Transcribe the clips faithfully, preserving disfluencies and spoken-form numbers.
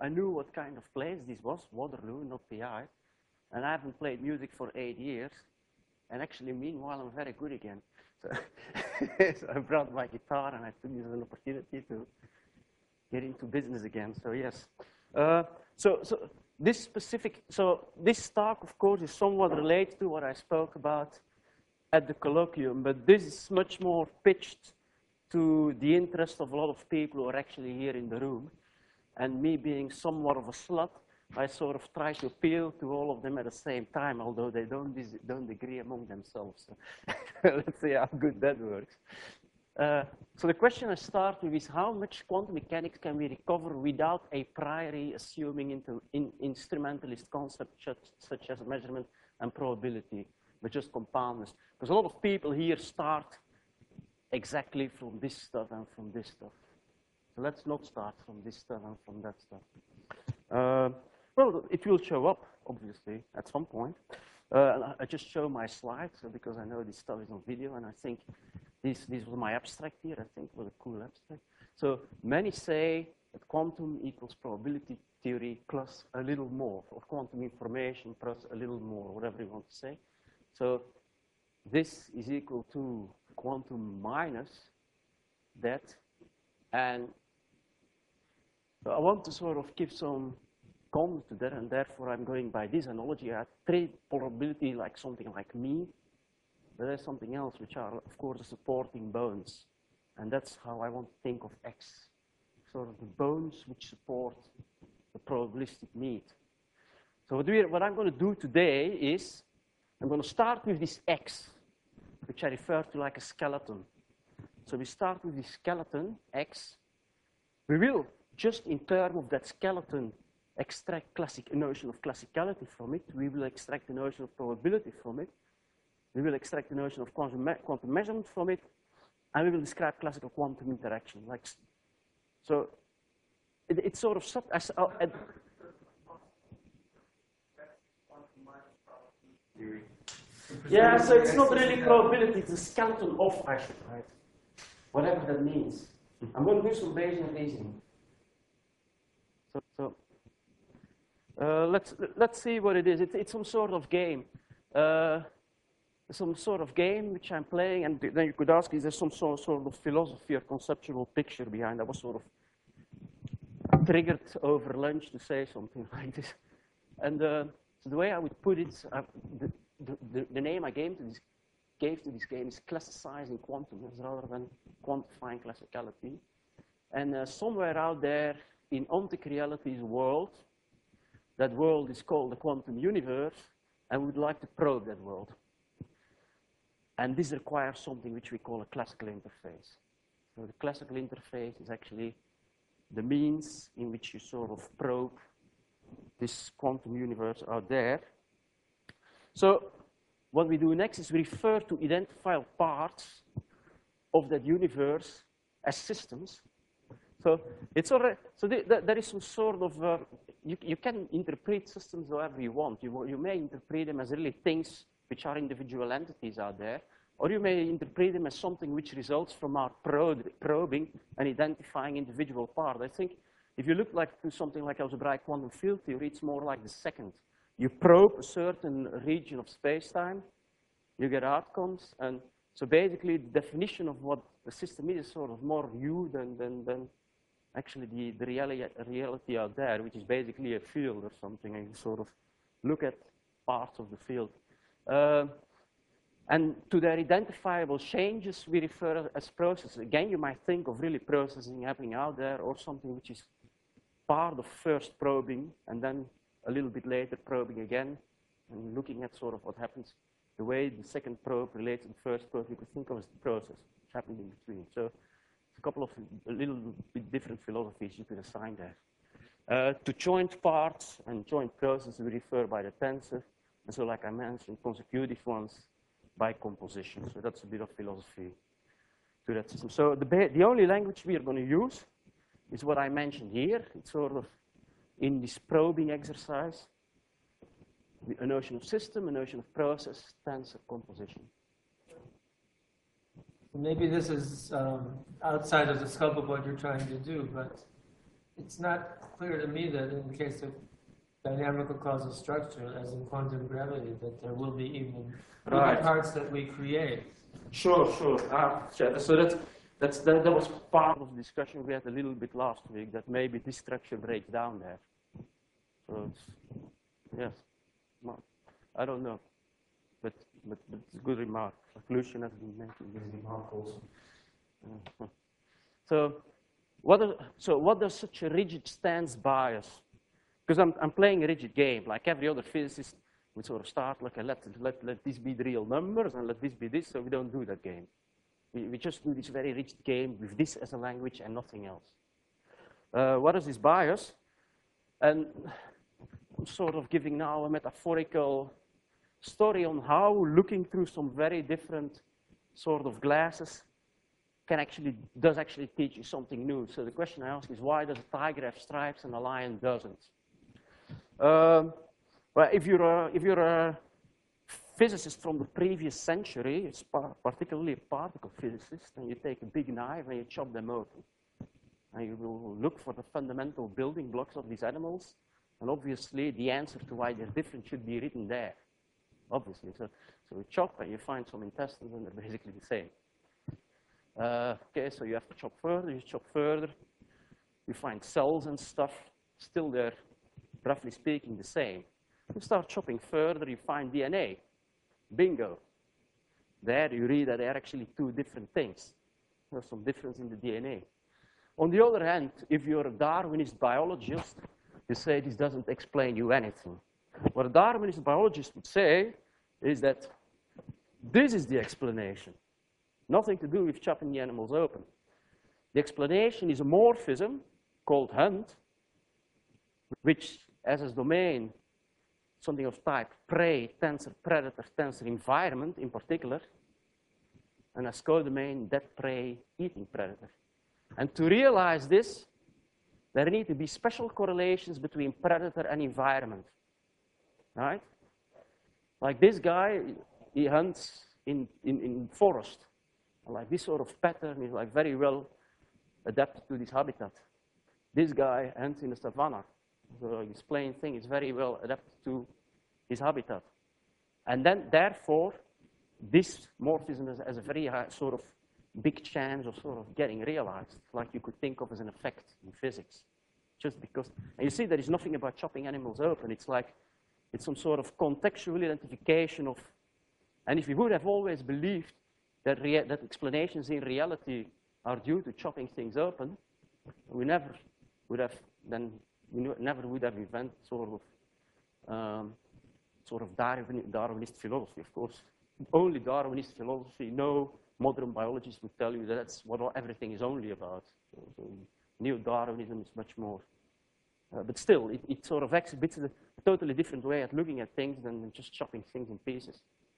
I knew what kind of place this was, Waterloo, not P I. And I haven't played music for eight years. And actually, meanwhile, I'm very good again. So, so I brought my guitar and I took this as an opportunity to get into business again. So yes. Uh, so, so this specific, so this talk, of course, is somewhat related to what I spoke about at the colloquium, but this is much more pitched to the interest of a lot of people who are actually here in the room. And me being somewhat of a slut, I sort of try to appeal to all of them at the same time, although they don't, don't agree among themselves. So let's see how good that works. Uh, so the question I start with is how much quantum mechanics can we recover without a priori assuming into in instrumentalist concepts such, such as measurement and probability, but just compoundness? Because a lot of people here start exactly from this stuff and from this stuff. So let's not start from this stuff and from that stuff. Uh, well, it will show up, obviously, at some point. Uh, I just show my slides so because I know this stuff is on video, and I think this, this was my abstract here, I think, was a cool abstract. So many say that quantum equals probability theory plus a little more, or quantum information plus a little more, whatever you want to say. So this is equal to quantum minus that, and so I want to sort of give some comment to that, and therefore I'm going by this analogy. I treat probability like something like me, but there's something else, which are, of course, the supporting bones. And that's how I want to think of X, sort of the bones which support the probabilistic need. So what, we, what I'm going to do today is I'm going to start with this X, which I refer to like a skeleton. So we start with this skeleton, X. We will, just in terms of that skeleton, extract classic, a notion of classicality from it. We will extract a notion of probability from it. We will extract a notion of quantum, me quantum measurement from it. And we will describe classical quantum interaction. Like, so it, it's sort of sub, as, uh, uh, yeah, so it's not really probability, it's a skeleton of, I should write. Whatever that means. I'm going to do some Bayesian reasoning. So, so uh, let's, let's see what it is. It's, it's some sort of game. Uh, some sort of game which I'm playing, and then you could ask, is there some sort, sort of philosophy or conceptual picture behind? I was sort of triggered over lunch to say something like this. And uh, so the way I would put it, uh, the, the, the name I gave to this, gave to this game is classicizing quantum rather than quantifying classicality. And uh, somewhere out there in ontic reality's world, that world is called the quantum universe, and we would like to probe that world. And this requires something which we call a classical interface. So the classical interface is actually the means in which you sort of probe this quantum universe out there. So what we do next is we refer to identifiable parts of that universe as systems. So it's already, so the, the, there is some sort of, uh, you, you can interpret systems however you want. You, you may interpret them as really things which are individual entities out there, or you may interpret them as something which results from our probe, probing and identifying individual parts. I think if you look like to something like algebraic quantum field theory, it's more like the second. You probe a certain region of space-time, you get outcomes, and so basically the definition of what the system is is sort of more you than, than, than actually the, the reality, reality out there, which is basically a field or something, and you sort of look at parts of the field. Uh, and to their identifiable changes, we refer as processes. Again, you might think of really processing happening out there or something which is part of first probing and then a little bit later probing again and looking at sort of what happens. The way the second probe relates to the first probe, you could think of as the process which happened in between. So it's a couple of a little bit different philosophies you could assign there. Uh, to joint parts and joint processes, we refer by the tensor. And so like I mentioned, consecutive ones by composition. So that's a bit of philosophy to that system. So the, the only language we are going to use is what I mentioned here. It's sort of in this probing exercise, a notion of system, a notion of process, tensor, composition. Maybe this is um, outside of the scope of what you're trying to do, but it's not clear to me that in the case of dynamical causal structure, as in quantum gravity, that there will be even right. parts that we create. Sure, sure. Ah, so that's, that's, that, that was part of the discussion we had a little bit last week, that maybe this structure breaks down there. So it's, yes, I don't know, but, but, but it's a good remark. Lucian has been making this remark also. Uh, so, what are, so what does such a rigid stance bias? Because I'm, I'm playing a rigid game, like every other physicist would sort of start, like, let, let, let this be the real numbers, and let this be this, so we don't do that game. We, we just do this very rigid game with this as a language and nothing else. Uh, what is this bias? And I'm sort of giving now a metaphorical story on how looking through some very different sort of glasses can actually, does actually teach you something new. So the question I ask is, why does a tiger have stripes and a lion doesn't? Um, well, if you're, a, if you're a physicist from the previous century, it's particularly a particle physicist, and you take a big knife and you chop them open. And you will look for the fundamental building blocks of these animals, and obviously the answer to why they're different should be written there, obviously. So, so you chop and you find some intestines and they're basically the same. Uh, okay, so you have to chop further, you chop further, you find cells and stuff, still they're, roughly speaking, the same. You start chopping further, you find D N A. Bingo. There you read that they're actually two different things. There's some difference in the D N A. On the other hand, if you're a Darwinist biologist, you say this doesn't explain you anything. What a Darwinist biologist would say is that this is the explanation. Nothing to do with chopping the animals open. The explanation is a morphism called Hunt, which has as domain something of type prey, tensor, predator, tensor, environment in particular, and as codomain that prey, eating predator. And to realize this, there need to be special correlations between predator and environment, right? Like this guy, he hunts in, in, in forest. Like this sort of pattern is like very well adapted to this habitat. This guy hunts in the savannah. So this plain thing is very well adapted to his habitat. And then, therefore, this morphism has, has a very high, sort of big chance of sort of getting realized, like you could think of as an effect in physics. Just because, and you see there is nothing about chopping animals open. It's like, it's some sort of contextual identification of, and if we would have always believed that, rea that explanations in reality are due to chopping things open, we never would have, then we never would have invented sort of, um, sort of Darwin, Darwinist philosophy, of course. Only Darwinist philosophy, no modern biologist would tell you that that's what everything is only about. So, so neo-Darwinism is much more. Uh, but still, it, it sort of exhibits a totally different way at looking at things than just chopping things in pieces.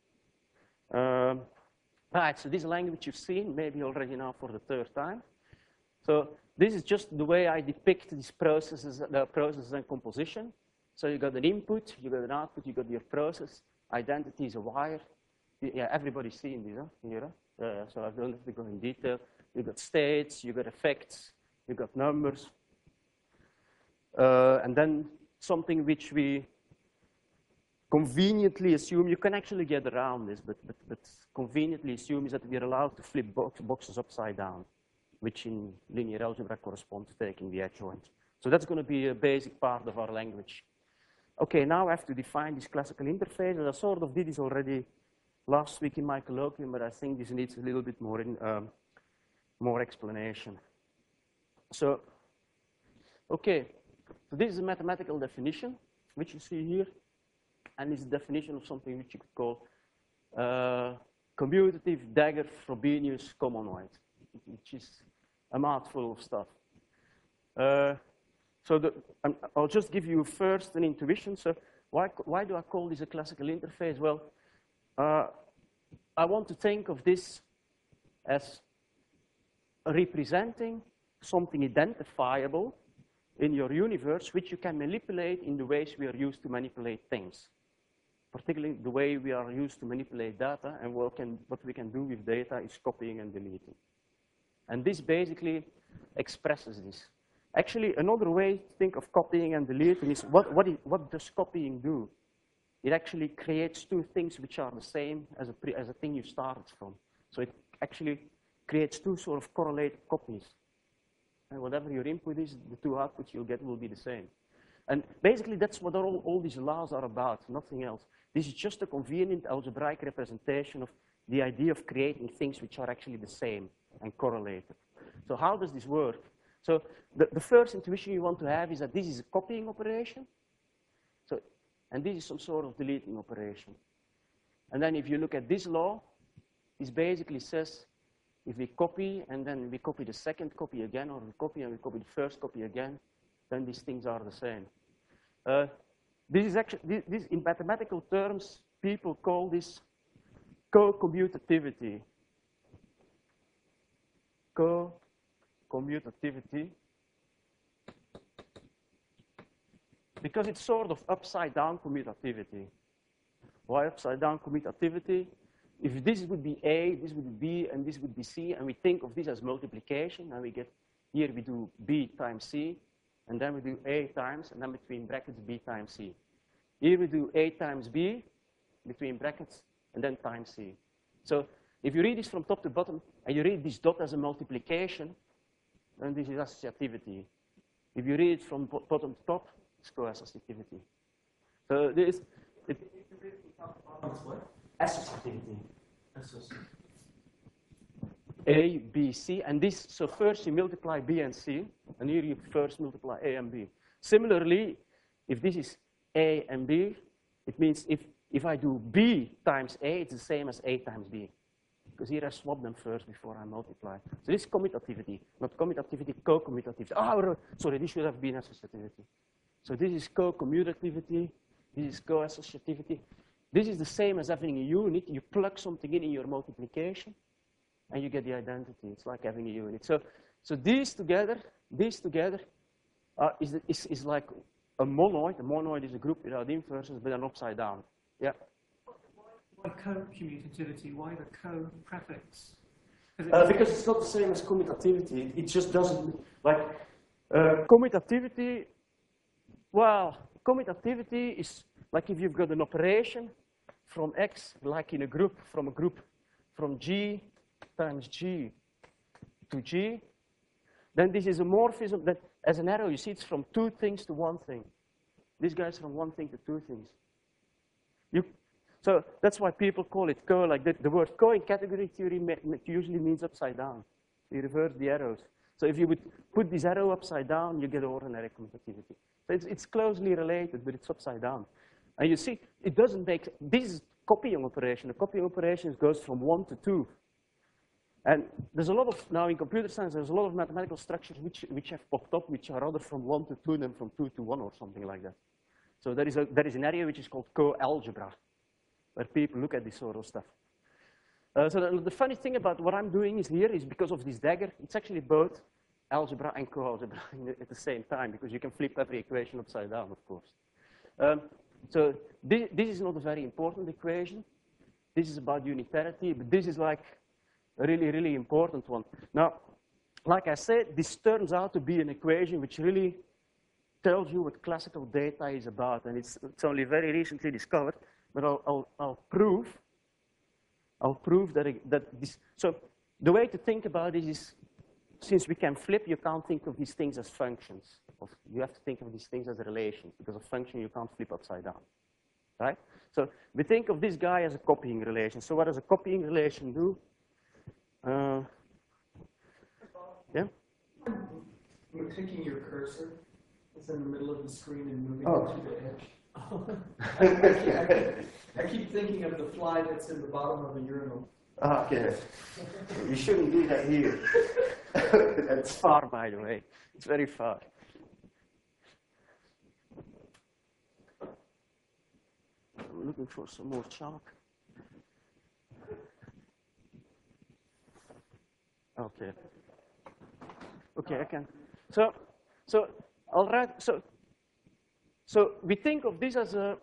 Um, right, so this language you've seen, maybe already now for the third time. So this is just the way I depict these processes, the processes and composition. So you got an input, you got an output, you got your process. Identity is a wire. Yeah, everybody's seeing this, huh? Here, huh? Uh, so I don't have to go in detail. You got states, you got effects, you got numbers. Uh, and then something which we conveniently assume, you can actually get around this, but, but, but conveniently assume is that we're allowed to flip box, boxes upside down, which in linear algebra corresponds to taking the adjoint. So that's going to be a basic part of our language. Okay, now I have to define this classical interface, and I sort of did this already last week in my colloquium, but I think this needs a little bit more, in, um, more explanation. So, okay, so this is a mathematical definition, which you see here, and it's a definition of something which you could call uh, commutative Dagger Frobenius commanoid, which is a mouthful of stuff. Uh, so the, um, I'll just give you first an intuition. So why, why do I call this a classical interface? Well, uh, I want to think of this as representing something identifiable in your universe, which you can manipulate in the ways we are used to manipulate things, particularly the way we are used to manipulate data, and what, can, what we can do with data is copying and deleting. And this basically expresses this. Actually, another way to think of copying and deleting is what, what, it, what does copying do? It actually creates two things which are the same as a, pre, as a thing you started from. So it actually creates two sort of correlated copies. And whatever your input is, the two outputs you'll get will be the same. And basically, that's what all, all these laws are about, nothing else. This is just a convenient algebraic representation of the idea of creating things which are actually the same and correlated. So how does this work? So the, the first intuition you want to have is that this is a copying operation. So, and this is some sort of deleting operation. And then if you look at this law, this basically says if we copy and then we copy the second copy again, or we copy and we copy the first copy again, then these things are the same. Uh, this is actually, this, this, in mathematical terms, people call this co-commutativity. Co-commutativity. Because it's sort of upside down commutativity. Why upside down commutativity? If this would be A, this would be B, and this would be C, and we think of this as multiplication, and we get, here we do B times C, and then we do A times, and then between brackets B times C. Here we do A times B, between brackets, and then times C. So if you read this from top to bottom, and you read this dot as a multiplication, then this is associativity. If you read it from bottom to top, it's co-associativity. So this, it, what? Associativity. Associativity. A, B, C, and this, so first you multiply B and C, and here you first multiply A and B. Similarly, if this is A and B, it means if, if I do B times A, it's the same as A times B. Because here I swap them first before I multiply. So this is commutativity, not commutativity, co-commutativity. Oh, sorry, this should have been associativity. So this is co-commutativity, this is co-associativity. This is the same as having a unit. You plug something in in your multiplication, and you get the identity. It's like having a unit. So, so these together, these together, uh, is, is, is like a monoid. A monoid is a group without inverses, but an upside down. Yeah. Why co-commutativity? Why the co-prefix? Uh, because it's not the same as commutativity. It just doesn't, like, uh, commutativity, well, commutativity is like if you've got an operation from X, like in a group, from a group from G times G to G, then this is a morphism that, as an arrow, you see it's from two things to one thing. This guy's from one thing to two things. You, so that's why people call it co, like the, the word co in category theory usually means upside down. You reverse the arrows. So if you would put this arrow upside down, you get ordinary commutativity. So it's, it's closely related, but it's upside down. And you see, it doesn't make, this is copying operation. The copying operation goes from one to two. And there's a lot of, now in computer science, there's a lot of mathematical structures which, which have popped up, which are rather from one to two than from two to one or something like that. So there is, a, there is an area which is called co-algebra, where people look at this sort of stuff. Uh, so the, the funny thing about what I'm doing is here is because of this dagger, it's actually both algebra and co-algebra at the same time, because you can flip every equation upside down, of course. Um, so this, this is not a very important equation. This is about unitarity, but this is like a really, really important one. Now, like I said, this turns out to be an equation which really tells you what classical data is about, and it's, it's only very recently discovered, but I'll, I'll, I'll prove, I'll prove that, it, that this, so the way to think about it is, since we can flip, you can't think of these things as functions. You have to think of these things as relations, because a function you can't flip upside down, right? So we think of this guy as a copying relation. So what does a copying relation do? Uh, yeah? You're taking your cursor, it's in the middle of the screen and moving Oh. it to the edge. I, I, keep, I, keep, I keep thinking of the fly that's in the bottom of a urinal. Okay. You shouldn't do that here. It's far, by the way. It's very far. I'm looking for some more chalk. Okay. Okay, I can. So, so I'll write. So, so we think of this as a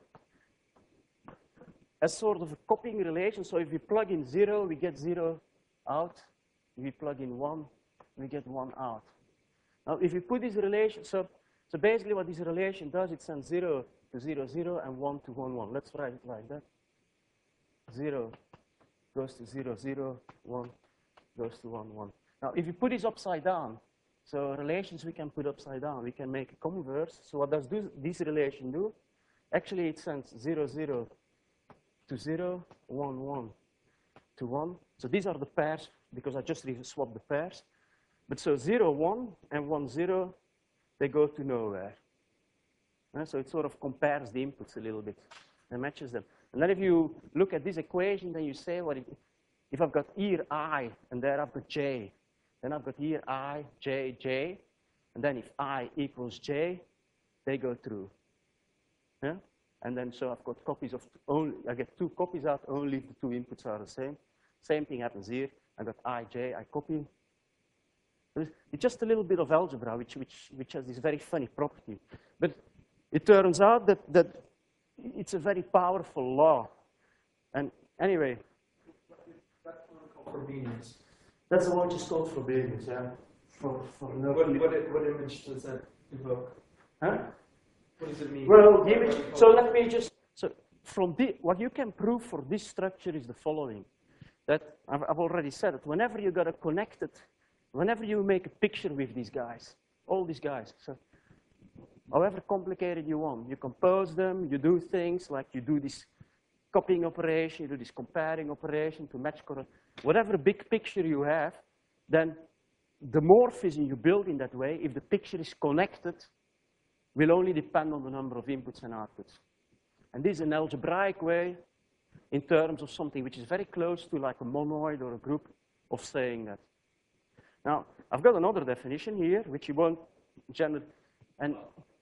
as sort of a copying relation. So if we plug in zero, we get zero out. If we plug in one, we get one out. Now, if you put this relation, so, so basically what this relation does, it sends zero to zero, zero, and one to one, one. Let's write it like that. zero goes to zero, zero, one goes to one, one. Now, if you put this upside down, so relations we can put upside down, we can make a converse. So what does this, this relation do? Actually, it sends zero, zero to zero, one, one to one. So these are the pairs, because I just swapped the pairs. But so zero, one, and one, zero, they go to nowhere. Uh, so it sort of compares the inputs a little bit and matches them. And then if you look at this equation, then you say, well, if I've got here I, and there I've got j, then I've got here I, j, j, and then if I equals j, they go through. Yeah? And then so I've got copies of only, I get two copies out only if the two inputs are the same. Same thing happens here. I got I, j, I copy. It's just a little bit of algebra, which, which, which has this very funny property. But it turns out that, that it's a very powerful law. And anyway. That's one called Frobenius. That's the one which is called Frobenius, yeah. For, for no what, what, what image does that evoke? Huh? What does it mean? Well, the image, so let me just, so from the, what you can prove for this structure is the following. That I've, I've already said it. Whenever you got a connected, whenever you make a picture with these guys, all these guys, so however complicated you want, you compose them, you do things like you do this copying operation, you do this comparing operation to match correct. Whatever big picture you have, then the morphism you build in that way, if the picture is connected, will only depend on the number of inputs and outputs. And this is an algebraic way in terms of something which is very close to like a monoid or a group of saying that. Now, I've got another definition here, which you won't generally, and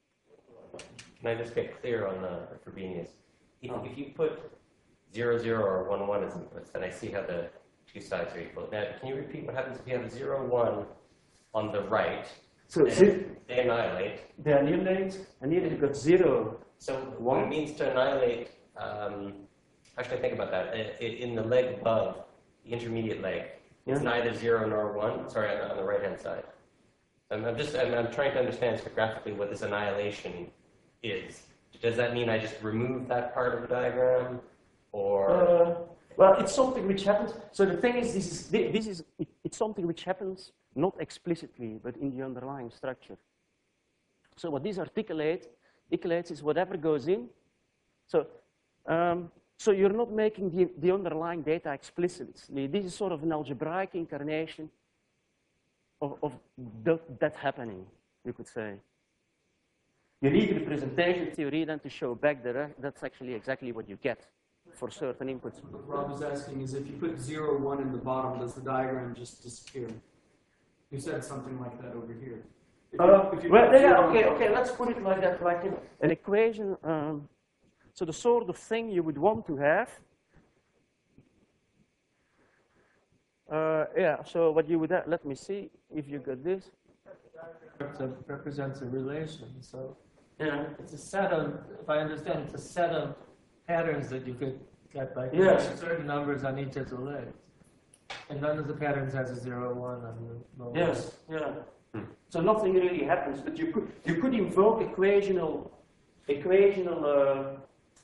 can I just get clear on uh, Frobenius? If, if you put zero, zero, or one, one as inputs, then I see how the two sides are equal. Now, can you repeat what happens if you have zero, one on the right? so they, they annihilate. They annihilate, and here you've got zero. So what it means to annihilate, um, how should I think about that? In the leg above, the intermediate leg, yeah. It's neither zero nor one. Sorry, on the right-hand side. I'm, I'm just, I'm, I'm trying to understand graphically what this annihilation is. Does that mean I just remove that part of the diagram, or? Uh, well, it's something which happens. So the thing is, this is this is it, it's something which happens not explicitly, but in the underlying structure. So what this articulate articulates is whatever goes in. So. Um, So you're not making the, the underlying data explicitly. This is sort of an algebraic incarnation of, of the, that happening, you could say. You need representation theory then to show back that uh, that's actually exactly what you get for certain inputs. What Rob was asking is if you put zero, one in the bottom, does the diagram just disappear? You said something like that over here. If you, Uh, if you well, put yeah, zero- okay, okay, let's put it like that, like in an equation. Um, So the sort of thing you would want to have, uh, yeah, so what you would have, let me see if you got this. It represents a relation. So Yeah. it's a set of, if I understand, it's a set of patterns that you could get by Yes. putting certain numbers on each of the legs. And none of the patterns has a zero, one on the lower. Yes, yeah. So nothing really happens, but you could, you could invoke equational, equational uh,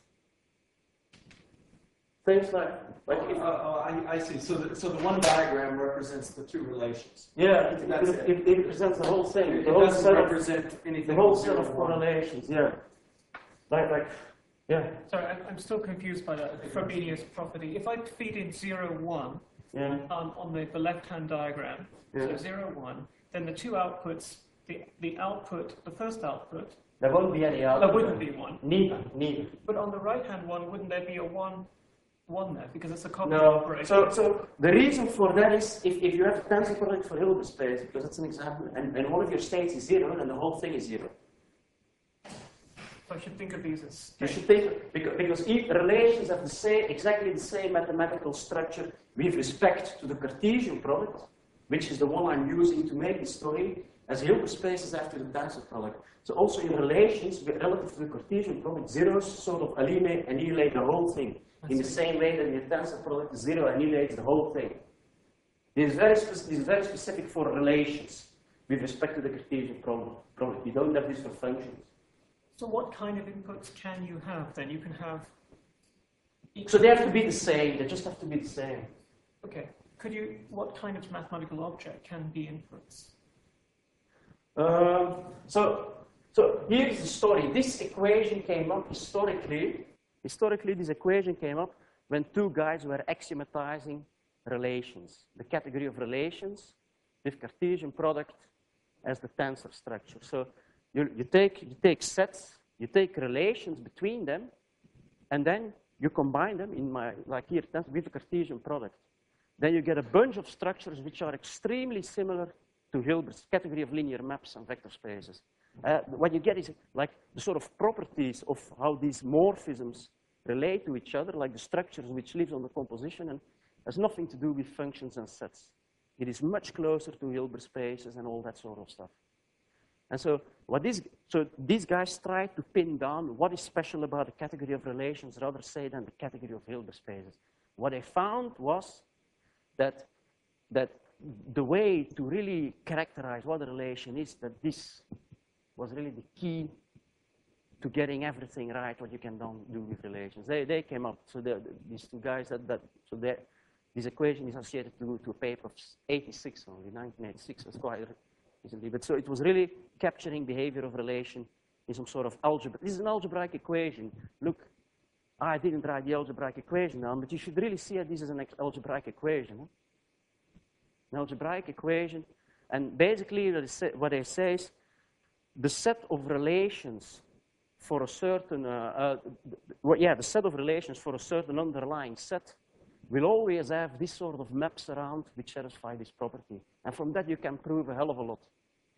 things like, like if, Oh, oh, I, I see. So the, so the one diagram represents the two relations. yeah, it, That's it, it. it, it represents the whole thing, It the whole doesn't set of, represent anything. the whole with set zero, of one. correlations, yeah. Like, like, yeah, Sorry, I'm, I'm still confused by that Frobenius property. If I feed in zero, one yeah, um, on the, the left-hand diagram, Yeah. so zero, one, then the two outputs, the, the output, the first output, there won't be any output. there wouldn't be one. Neither, neither. But on the right-hand one, wouldn't there be a one, one there? Because it's a copy No, operation. so, so the reason for that is if, if you have a tensor product for Hilbert space, because that's an example, and, and one of your states is zero, then the whole thing is zero. So I should think of these as You states. should think, because, because each relations have the same, exactly the same mathematical structure with respect to the Cartesian product, which is the one I'm using to make the story, as Hilbert spaces after the tensor product. So also in relations with, relative to the Cartesian product, zeros sort of annihilate, annihilate the whole thing. In the same way that in the tensor product, zero annihilates the whole thing. This is very, this is very specific for relations. with respect to the Cartesian problem. product. You don't have this for functions. So what kind of inputs can you have then? You can have... So they have to be the same. They just have to be the same. Okay. Could you, what kind of mathematical object can be inputs? Um, so, so here is the story. This equation came up historically. Historically, this equation came up when two guys were axiomatizing relations, the category of relations with Cartesian product as the tensor structure. So you, you, take, you take sets, you take relations between them, and then you combine them in my, like here, with a Cartesian product. Then you get a bunch of structures which are extremely similar to Hilbert's category of linear maps and vector spaces. Uh, what you get is like the sort of properties of how these morphisms relate to each other, like the structures which lives on the composition, and has nothing to do with functions and sets. It is much closer to Hilbert spaces and all that sort of stuff. And so, what these, so these guys try to pin down what is special about the category of relations, rather say, than the category of Hilbert spaces. What they found was that, that the way to really characterize what a relation is, that this was really the key to getting everything right, what you can do with relations. They, they came up, so the, these two guys, that, that, so this equation is associated to, to a paper of eighty-six only, nineteen eighty-six, that's quite recently. But so it was really capturing behavior of relation in some sort of algebra. This is an algebraic equation. Look, I didn't write the algebraic equation down, but you should really see that this is an algebraic equation. Huh? An algebraic equation, and basically what they say is the set of relations for a certain, uh, uh, yeah, the set of relations for a certain underlying set will always have this sort of maps around which satisfy this property. And from that you can prove a hell of a lot.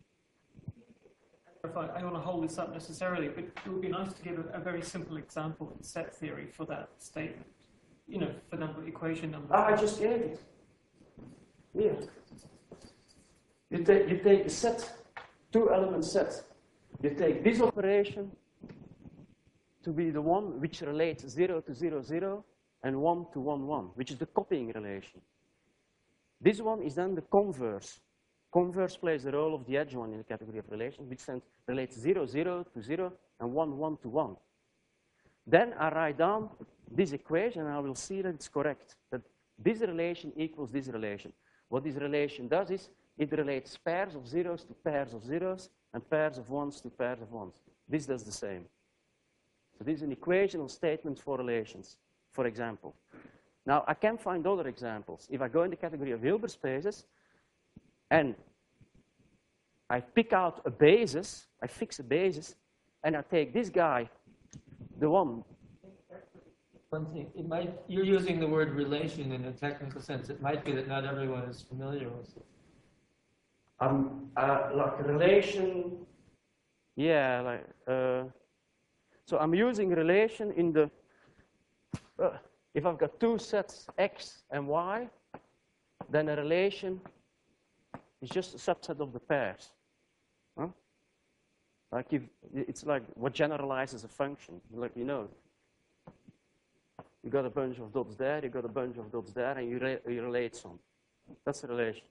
If I, I don't want to hold this up necessarily, but it would be nice to give a, a very simple example in set theory for that statement. You know, for number equation number. Ah, I just gave it. Here. You take, you take a set, two element set. You take this operation to be the one which relates zero to zero, zero, and one to one, one, which is the copying relation. This one is then the converse. Converse plays the role of the edge one in the category of relations, which then relates zero, zero to zero, and one, one to one. Then I write down this equation, and I will see that it's correct, that this relation equals this relation. What this relation does is, it relates pairs of zeros to pairs of zeros, and pairs of ones to pairs of ones. This does the same. So this is an equational statement for relations, for example. Now, I can find other examples. If I go in the category of Hilbert spaces, and I pick out a basis, I fix a basis, and I take this guy, the one. One thing, it might, you're using the word relation in a technical sense. It might be that not everyone is familiar with it. Um, uh, like a relation, yeah, like, uh, so I'm using relation in the, uh, if I've got two sets X and Y, then a relation is just a subset of the pairs. Huh? Like if, it's like what generalizes a function, like you know. You got a bunch of dots there, you got a bunch of dots there, and you, re you relate some. That's a relation.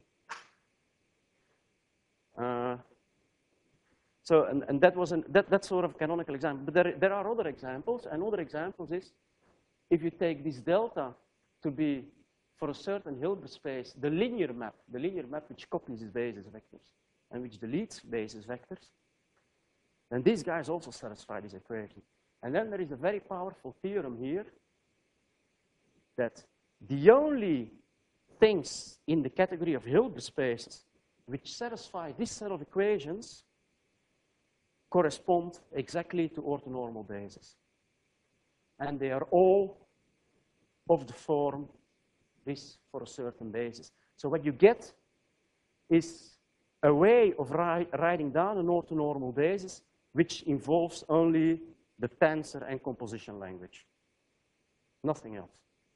Uh, so, and, and that was an, that, that sort of canonical example. But there, there are other examples, and other examples is, if you take this delta to be, for a certain Hilbert space, the linear map, the linear map which copies these basis vectors, and which deletes basis vectors, then these guys also satisfy this equation. And then there is a very powerful theorem here, that the only things in the category of Hilbert spaces which satisfy this set of equations correspond exactly to orthonormal bases. And they are all of the form this for a certain basis. So what you get is a way of ri writing down an orthonormal basis which involves only the tensor and composition language. Nothing else.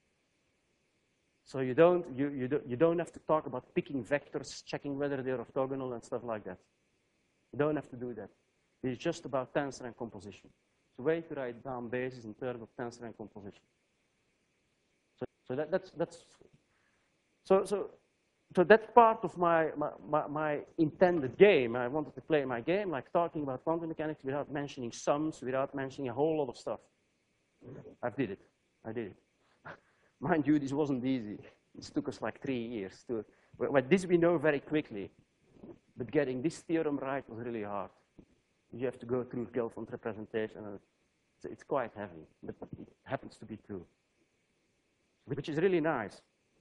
So you don't, you, you, do, you don't have to talk about picking vectors, checking whether they're orthogonal and stuff like that. You don't have to do that. It's just about tensor and composition. It's a way to write down bases in terms of tensor and composition. So, so that, that's, that's, so, so so that's part of my, my, my, my intended game. I wanted to play my game, like talking about quantum mechanics without mentioning sums, without mentioning a whole lot of stuff. I did it. I did it. Mind you, this wasn't easy. It took us like three years. To, but this we know very quickly. But getting this theorem right was really hard. You have to go through Gelfand representation. And it's, it's quite heavy, but it happens to be true. Which is really nice.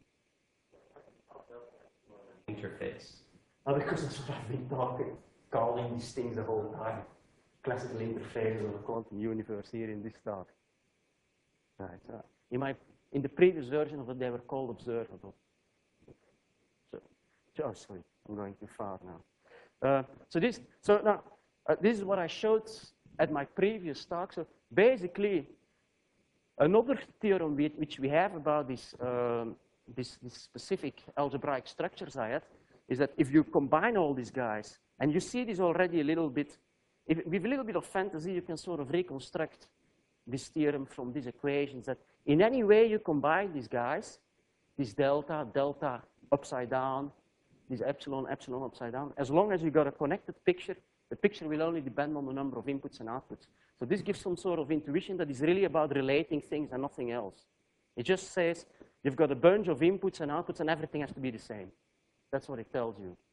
Interface. Oh, because that's what I've been talking, calling these things the whole time. Classical interface of the quantum universe here in this talk. Right. So in my in the previous version of it, they were called observable. So, so oh, sorry, I'm going too far now. Uh, so this, so now uh, this is what I showed at my previous talk. So basically, another theorem we, which we have about this, um, this, this specific algebraic structures I had is that if you combine all these guys, and you see this already a little bit, if, with a little bit of fantasy, you can sort of reconstruct this theorem from these equations that in any way you combine these guys, this delta, delta upside down, this epsilon, epsilon upside down, as long as you got a connected picture, the picture will only depend on the number of inputs and outputs. So this gives some sort of intuition that is really about relating things and nothing else. It just says you've got a bunch of inputs and outputs and everything has to be the same. That's what it tells you.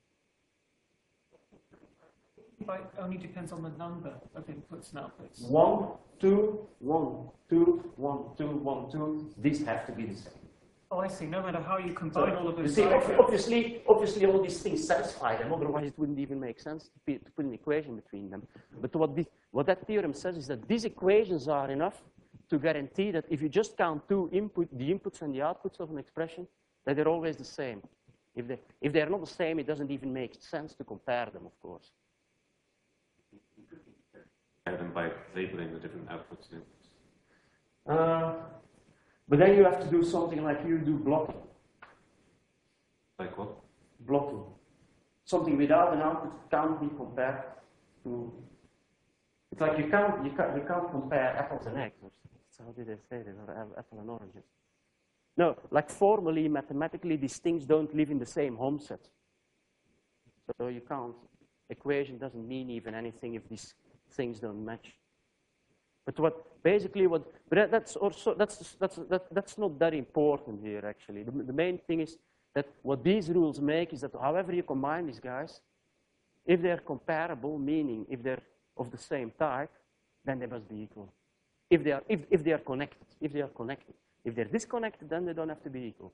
It only depends on the number of inputs and outputs. One, two, one, two, one, two, one, two. These have to be the same. Oh, I see. No matter how you combine So, all of you those see, diagrams. obviously, obviously, all these things satisfy them. Otherwise, it wouldn't even make sense to, be, to put an equation between them. But what, this, what that theorem says is that these equations are enough to guarantee that if you just count two input, the inputs and the outputs of an expression, that they're always the same. If, they, if they're not the same, it doesn't even make sense to compare them, of course. Them by labeling the different outputs and inputs. Uh, but then you have to do something like you do blocking. Like what? Blocking. Something without an output can't be compared to. It's like you can't you can't you can't compare apples and eggs. How did they say this? Or apple and oranges. No, like formally, mathematically, these things don't live in the same home set. So you can't. Equation doesn't mean even anything if these things don't match. But what basically what but that, that's also that's that's that, that's not that important here actually. The, the main thing is that what these rules make is that however you combine these guys, if they're comparable, meaning if they're of the same type, then they must be equal. If they are if if they are connected, if they are connected. If they're disconnected, then they don't have to be equal.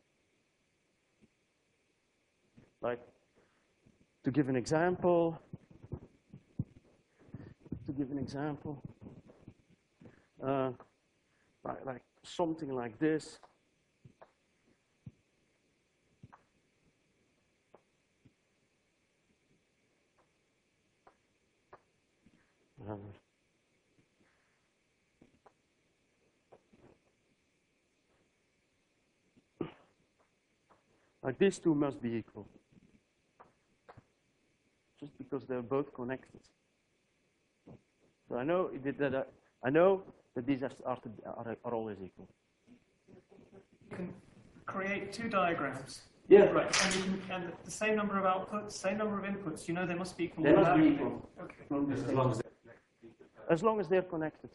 Like to give an example. To give an example, uh, like, like something like this. Um, like these two must be equal, just because they're both connected. So I know that, that uh, I know that these are, are, are, are always equal. You can create two diagrams. Yeah. Right. And you can and the same number of outputs, same number of inputs. You know they must be equal. They must be automatically. equal. Okay. As long as As long as they're connected.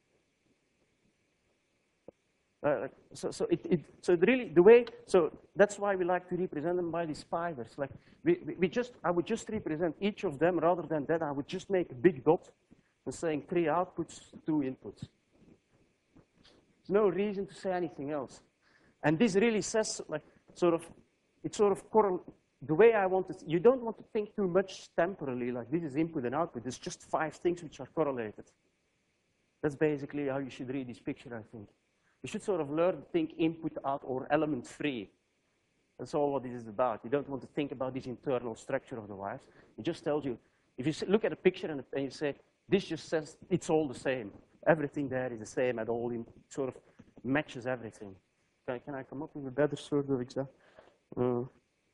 Uh, so, so it, it, so really the way, so that's why we like to represent them by these spiders. Like we, we, we just, I would just represent each of them rather than that. I would just make a big dot and saying three outputs, two inputs. There's no reason to say anything else. And this really says, like, sort of, it's sort of correl the way I want it. You don't want to think too much temporally, like this is input and output. There's just five things which are correlated. That's basically how you should read this picture, I think. You should sort of learn to think input out or element free. That's all what this is about. You don't want to think about this internal structure of the wires. It just tells you, if you look at a picture and, and you say, this just says it's all the same. Everything there is the same at all. It sort of matches everything. Can, can I come up with a better sort of example? Uh,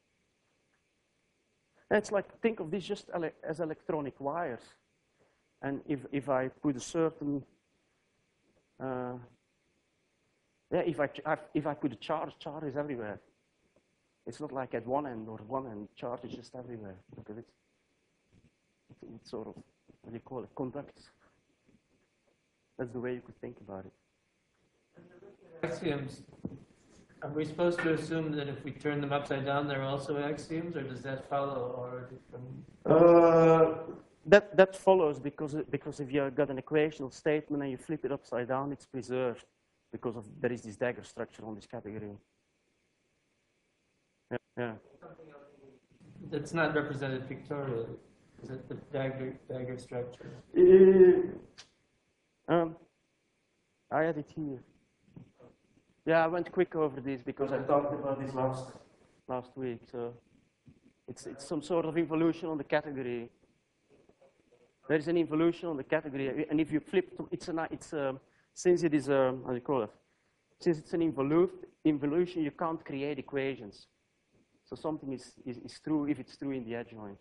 it's like, think of this just ele as electronic wires. And if, if I put a certain, uh, yeah, if I, if I put a charge, charge is everywhere. It's not like at one end or one end charge is just everywhere because it's, it's, it's sort of, what do you call it, conducts. That's the way you could think about it. Axioms. Are we supposed to assume that if we turn them upside down, they're also axioms, or does that follow, or from? Uh, that that follows because because if you've got an equational statement and you flip it upside down, it's preserved because of there is this dagger structure on this category. Yeah. yeah. That's not represented pictorially. Is it the dagger dagger structure? Uh, um, I had it here. Yeah, I went quick over this because I talked about this last last week. So it's it's some sort of evolution on the category. There is an evolution on the category, and if you flip, to, it's a it's a since it is a how do you call it? Since it's an evolu evolution, you can't create equations. So something is, is is true if it's true in the adjoint.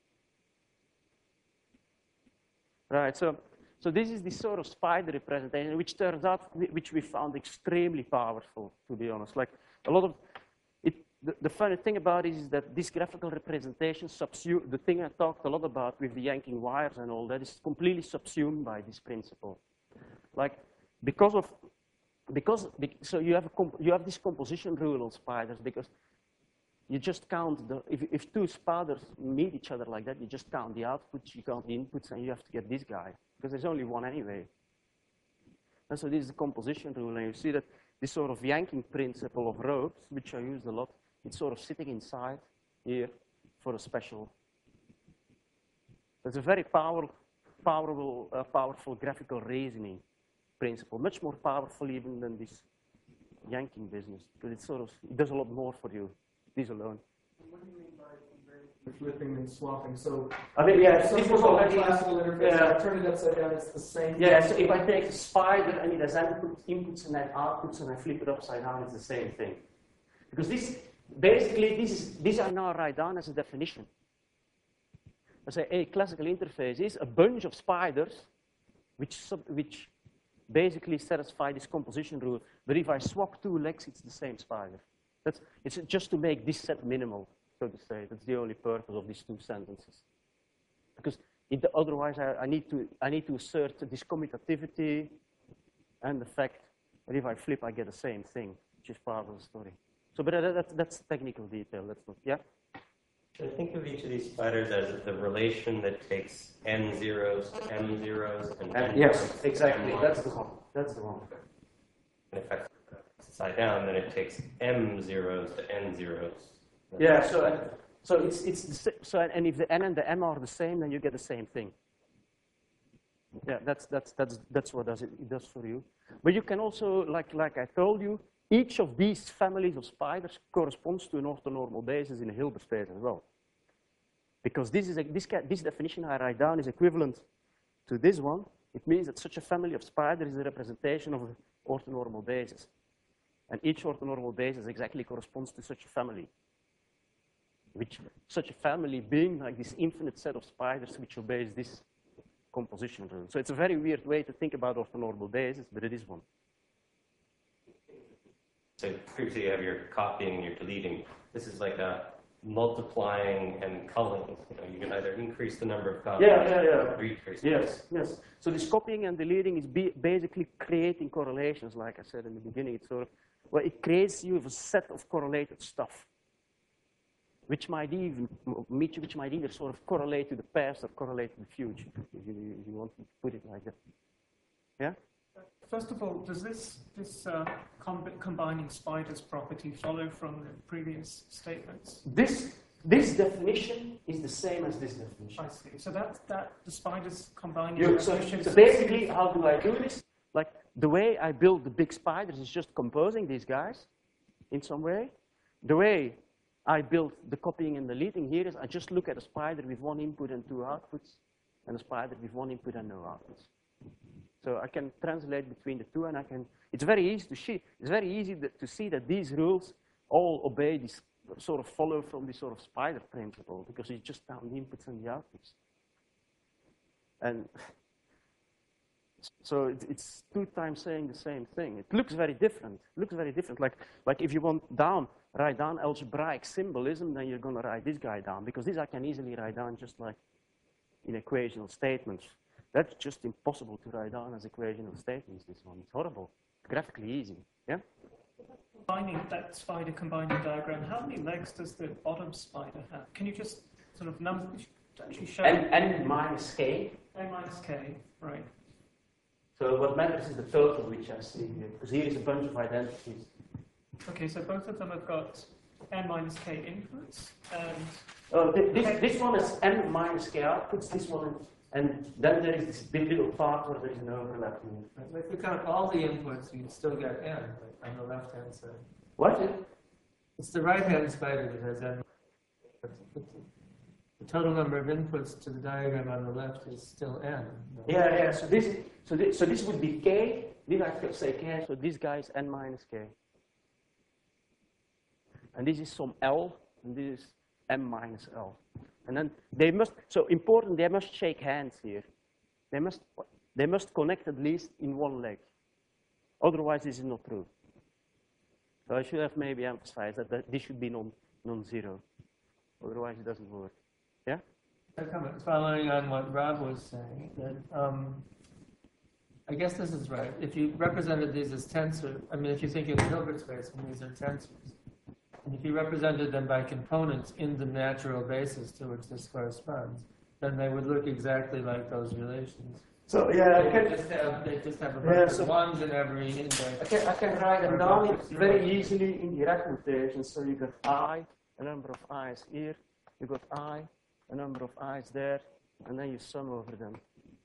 Right. So. So this is the sort of spider representation, which turns out, which we found extremely powerful, to be honest. Like a lot of, it, the, the funny thing about it is that this graphical representation, subsume, the thing I talked a lot about with the yanking wires and all that, is completely subsumed by this principle. Like because of, because so you have a comp, you have this composition rule on spiders because you just count the if if two spiders meet each other like that, you just count the outputs, you count the inputs, and you have to get this guy. Because there's only one anyway. And so this is the composition rule, and you see that this sort of yanking principle of ropes, which I used a lot, it's sort of sitting inside here for a special. It's a very power, powerful, uh, powerful graphical reasoning principle, much more powerful even than this yanking business, because it sort of it does a lot more for you, this alone. What do you mean by flipping and swapping? So I mean, yeah, some this was already classical interface. yeah. I turn it upside down. It's the same. Yeah, so if I take a spider and it has input, inputs and then outputs and I flip it upside down, it's the same thing. Because this, basically, this is, these I now write down as a definition. I say a classical interface is a bunch of spiders which, sub, which basically satisfy this composition rule. But if I swap two legs, it's the same spider. That's, it's just to make this set minimal, so to say. That's the only purpose of these two sentences. Because it, otherwise, I, I, need to, I need to assert this commutativity and the fact that if I flip, I get the same thing, which is part of the story. So, but that, that, that's technical detail. That's not, yeah? So think of each of these spiders as the relation that takes n zeros to m zeros and n Yes, ones to exactly. m That's ones. the one. That's the one. And if I upside down, then it takes m zeros to n zeros. Yeah. So, uh, so it's it's the, sa- so, and if the n and the m are the same, then you get the same thing. Yeah, that's that's that's that's what does it, it does for you. But you can also, like like I told you, each of these families of spiders corresponds to an orthonormal basis in a Hilbert space as well. Because this is a, this ca- this definition I write down is equivalent to this one. It means that such a family of spiders is a representation of an orthonormal basis. And each orthonormal basis exactly corresponds to such a family. Which, such a family being like this infinite set of spiders which obeys this composition rule. So it's a very weird way to think about orthonormal basis, but it is one. So previously you have your copying and your deleting. This is like a multiplying and culling. You know, you can either increase the number of copies Yeah, yeah, yeah. or decrease the Yes, yes. So this copying and deleting is be basically creating correlations, like I said in the beginning. It's sort of, well, it creates you with a set of correlated stuff, which might even which might either sort of correlate to the past or correlate to the future, if you, if you want to put it like that. Yeah? First of all, does this, this uh, com combining spiders property follow from the previous statements? This, this definition is the same as this definition. I see. So that, that the spiders combining You, so, definitions- so basically, how do I do this? Like, the way I build the big spiders is just composing these guys in some way. The way I build the copying and deleting here is I just look at a spider with one input and two outputs, and a spider with one input and no outputs. So I can translate between the two, and I can. It's very easy to see. It's very easy that, to see that these rules all obey this sort of follow from this sort of spider principle, because you just count the inputs and the outputs. And So it, it's two times saying the same thing. It looks very different. It looks very different. Like, like if you want down, write down algebraic symbolism, then you're going to write this guy down. Because this I can easily write down just like in equational statements. That's just impossible to write down as equational statements, this one. It's horrible. Graphically easy. Yeah? Combining that spider combining diagram, how many legs does the bottom spider have? Can you just sort of number, actually show? N, N minus K. N minus K, right. So what matters is the total which I see here. Because here is a bunch of identities. Okay, so both of them have got N minus K inputs, and Oh, th this, this one is N minus K outputs, this one, and then there is this big little part where there is an overlap. If you count all the inputs, you'd still get n like on the left-hand side. What? It's the right-hand spider that has n. The total number of inputs to the diagram on the left is still n. Yeah, yeah. So this, so this, so this would be K. This I could say K. So this guy is N minus K. And this is some L, and this is M minus L. And then they must, so important, they must shake hands here. They must, they must connect at least in one leg. Otherwise, this is not true. So I should have maybe emphasized that, that this should be non, non-zero. Otherwise, it doesn't work. Yeah? Following on what Rob was saying, that um, I guess this is right. If you represented these as tensor, I mean, if you think in Hilbert space, and these are tensors, and if you represented them by components in the natural basis to which this corresponds, then they would look exactly like those relations. So yeah, I They can just have, they just have a bunch Yeah, of so- ones in every index. I can I can write them down very easily in direct notation. So you got I, a number of i's here. You got I, a number of i's there, and then you sum over them.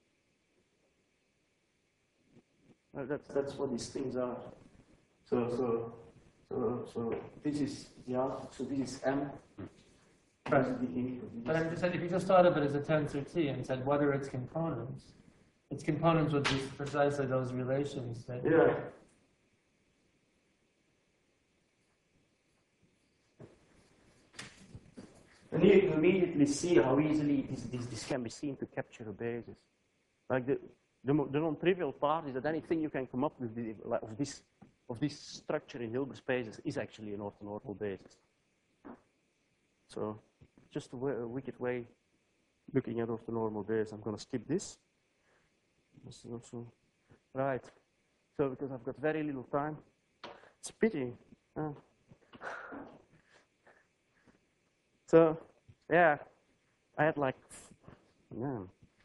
Well, that's that's what these things are. So so so so this is the output. So this is M. This is the input. But I'm just saying, if you just thought of it as a tensor T and said, what are its components? Its components would be precisely those relations that. Yeah. And here you immediately see how easily this, this, this can be seen to capture a basis. Like the, the, mo- the non-trivial part is that anything you can come up with the, like of, this, of this structure in Hilbert spaces is actually an orthonormal basis. So just a, w- a wicked way looking at orthonormal basis. I'm going to skip this. This is also right. So because I've got very little time, it's a pity. Uh, so yeah, I had like, yeah.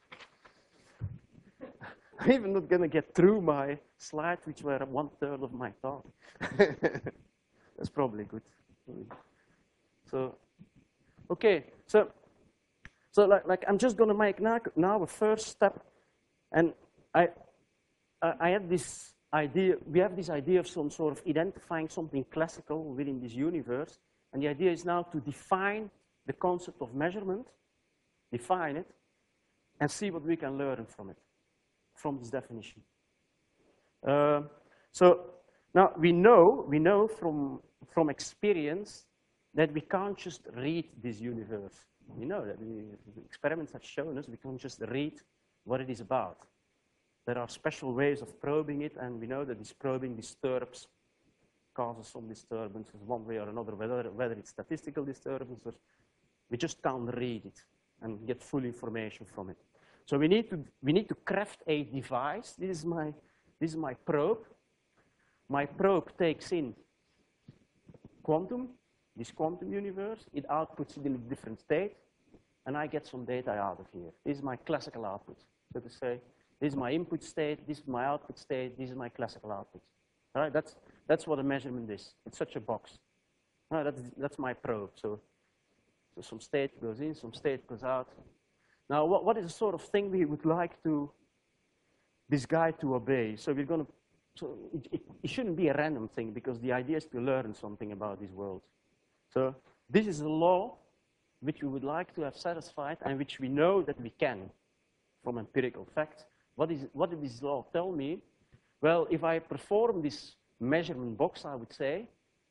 I'm even not gonna get through my slides, which were one third of my talk. That's probably good. So, okay, so so like like I'm just gonna make now now a first step. And I, I, I had this idea, we have this idea of some sort of identifying something classical within this universe. And the idea is now to define the concept of measurement, define it, and see what we can learn from it, from this definition. Uh, so now we know, we know from, from experience that we can't just read this universe. We know that we, the experiments have shown us we can't just read what it is about. There are special ways of probing it, and we know that this probing disturbs, causes some disturbances one way or another, whether, whether it's statistical disturbance or we just can't read it and get full information from it. So we need to, we need to craft a device. This is my, this is my probe. My probe takes in quantum, this quantum universe. It outputs it in a different state, and I get some data out of here. This is my classical output. So to say, this is my input state, this is my output state, this is my classical output. All right, that's, that's what a measurement is. It's such a box. All right, that's, that's my probe. So, so some state goes in, some state goes out. Now, what, what is the sort of thing we would like to, this guy to obey? So we're going to, so it, it, it shouldn't be a random thing, because the idea is to learn something about this world. So this is a law which we would like to have satisfied, and which we know that we can from empirical facts. What, is, what did this law tell me? Well, if I perform this measurement box, I would say,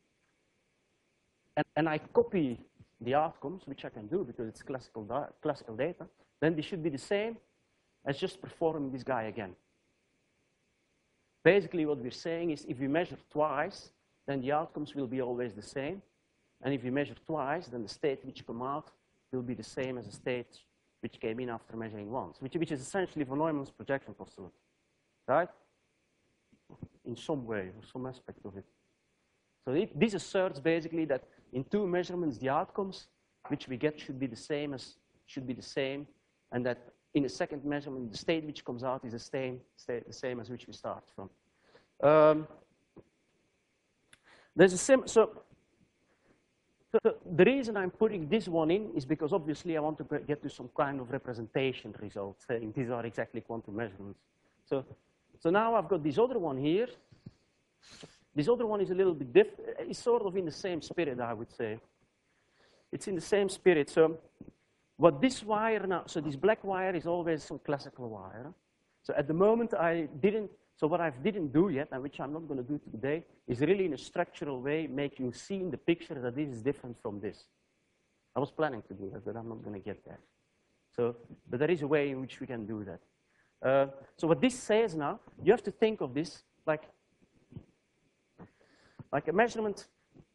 and, and I copy the outcomes, which I can do because it's classical, classical data, then this should be the same as just performing this guy again. Basically, what we're saying is if we measure twice, then the outcomes will be always the same. And if we measure twice, then the state which come out will be the same as the state which came in after measuring once, which, which is essentially von Neumann's projection postulate, right? In some way, or some aspect of it. So it, this asserts basically that in two measurements, the outcomes which we get should be the same as should be the same, and that in a second measurement, the state which comes out is the same, state, the same as which we start from. Um, there's a sim so, so the reason I'm putting this one in is because obviously I want to get to some kind of representation result, saying these are exactly quantum measurements. So, so now I've got this other one here. This other one is a little bit different. It's sort of in the same spirit, I would say. It's in the same spirit. So what this wire now, so this black wire is always some classical wire. So at the moment I didn't, so what I didn't do yet, and which I'm not going to do today, is really in a structural way make you see in the picture that this is different from this. I was planning to do that, but I'm not going to get there. So, but there is a way in which we can do that. Uh, so what this says now, you have to think of this like, like a measurement.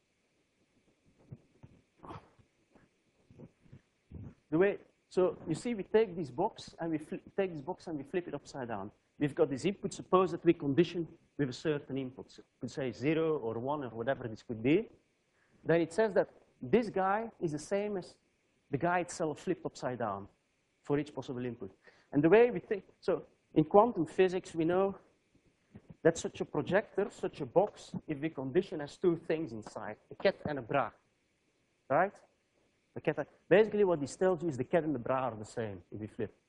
The way, so you see, we take this box and we flip, take this box and we flip it upside down. We've got this input. Suppose that we condition with a certain input. So we could say zero or one or whatever this could be. Then it says that this guy is the same as the guy itself flipped upside down for each possible input. And the way we think, so in quantum physics, we know that such a projector, such a box, if we condition, has two things inside, a ket and a bra, right? The ket, basically what this tells you is the ket and the bra are the same if we flip.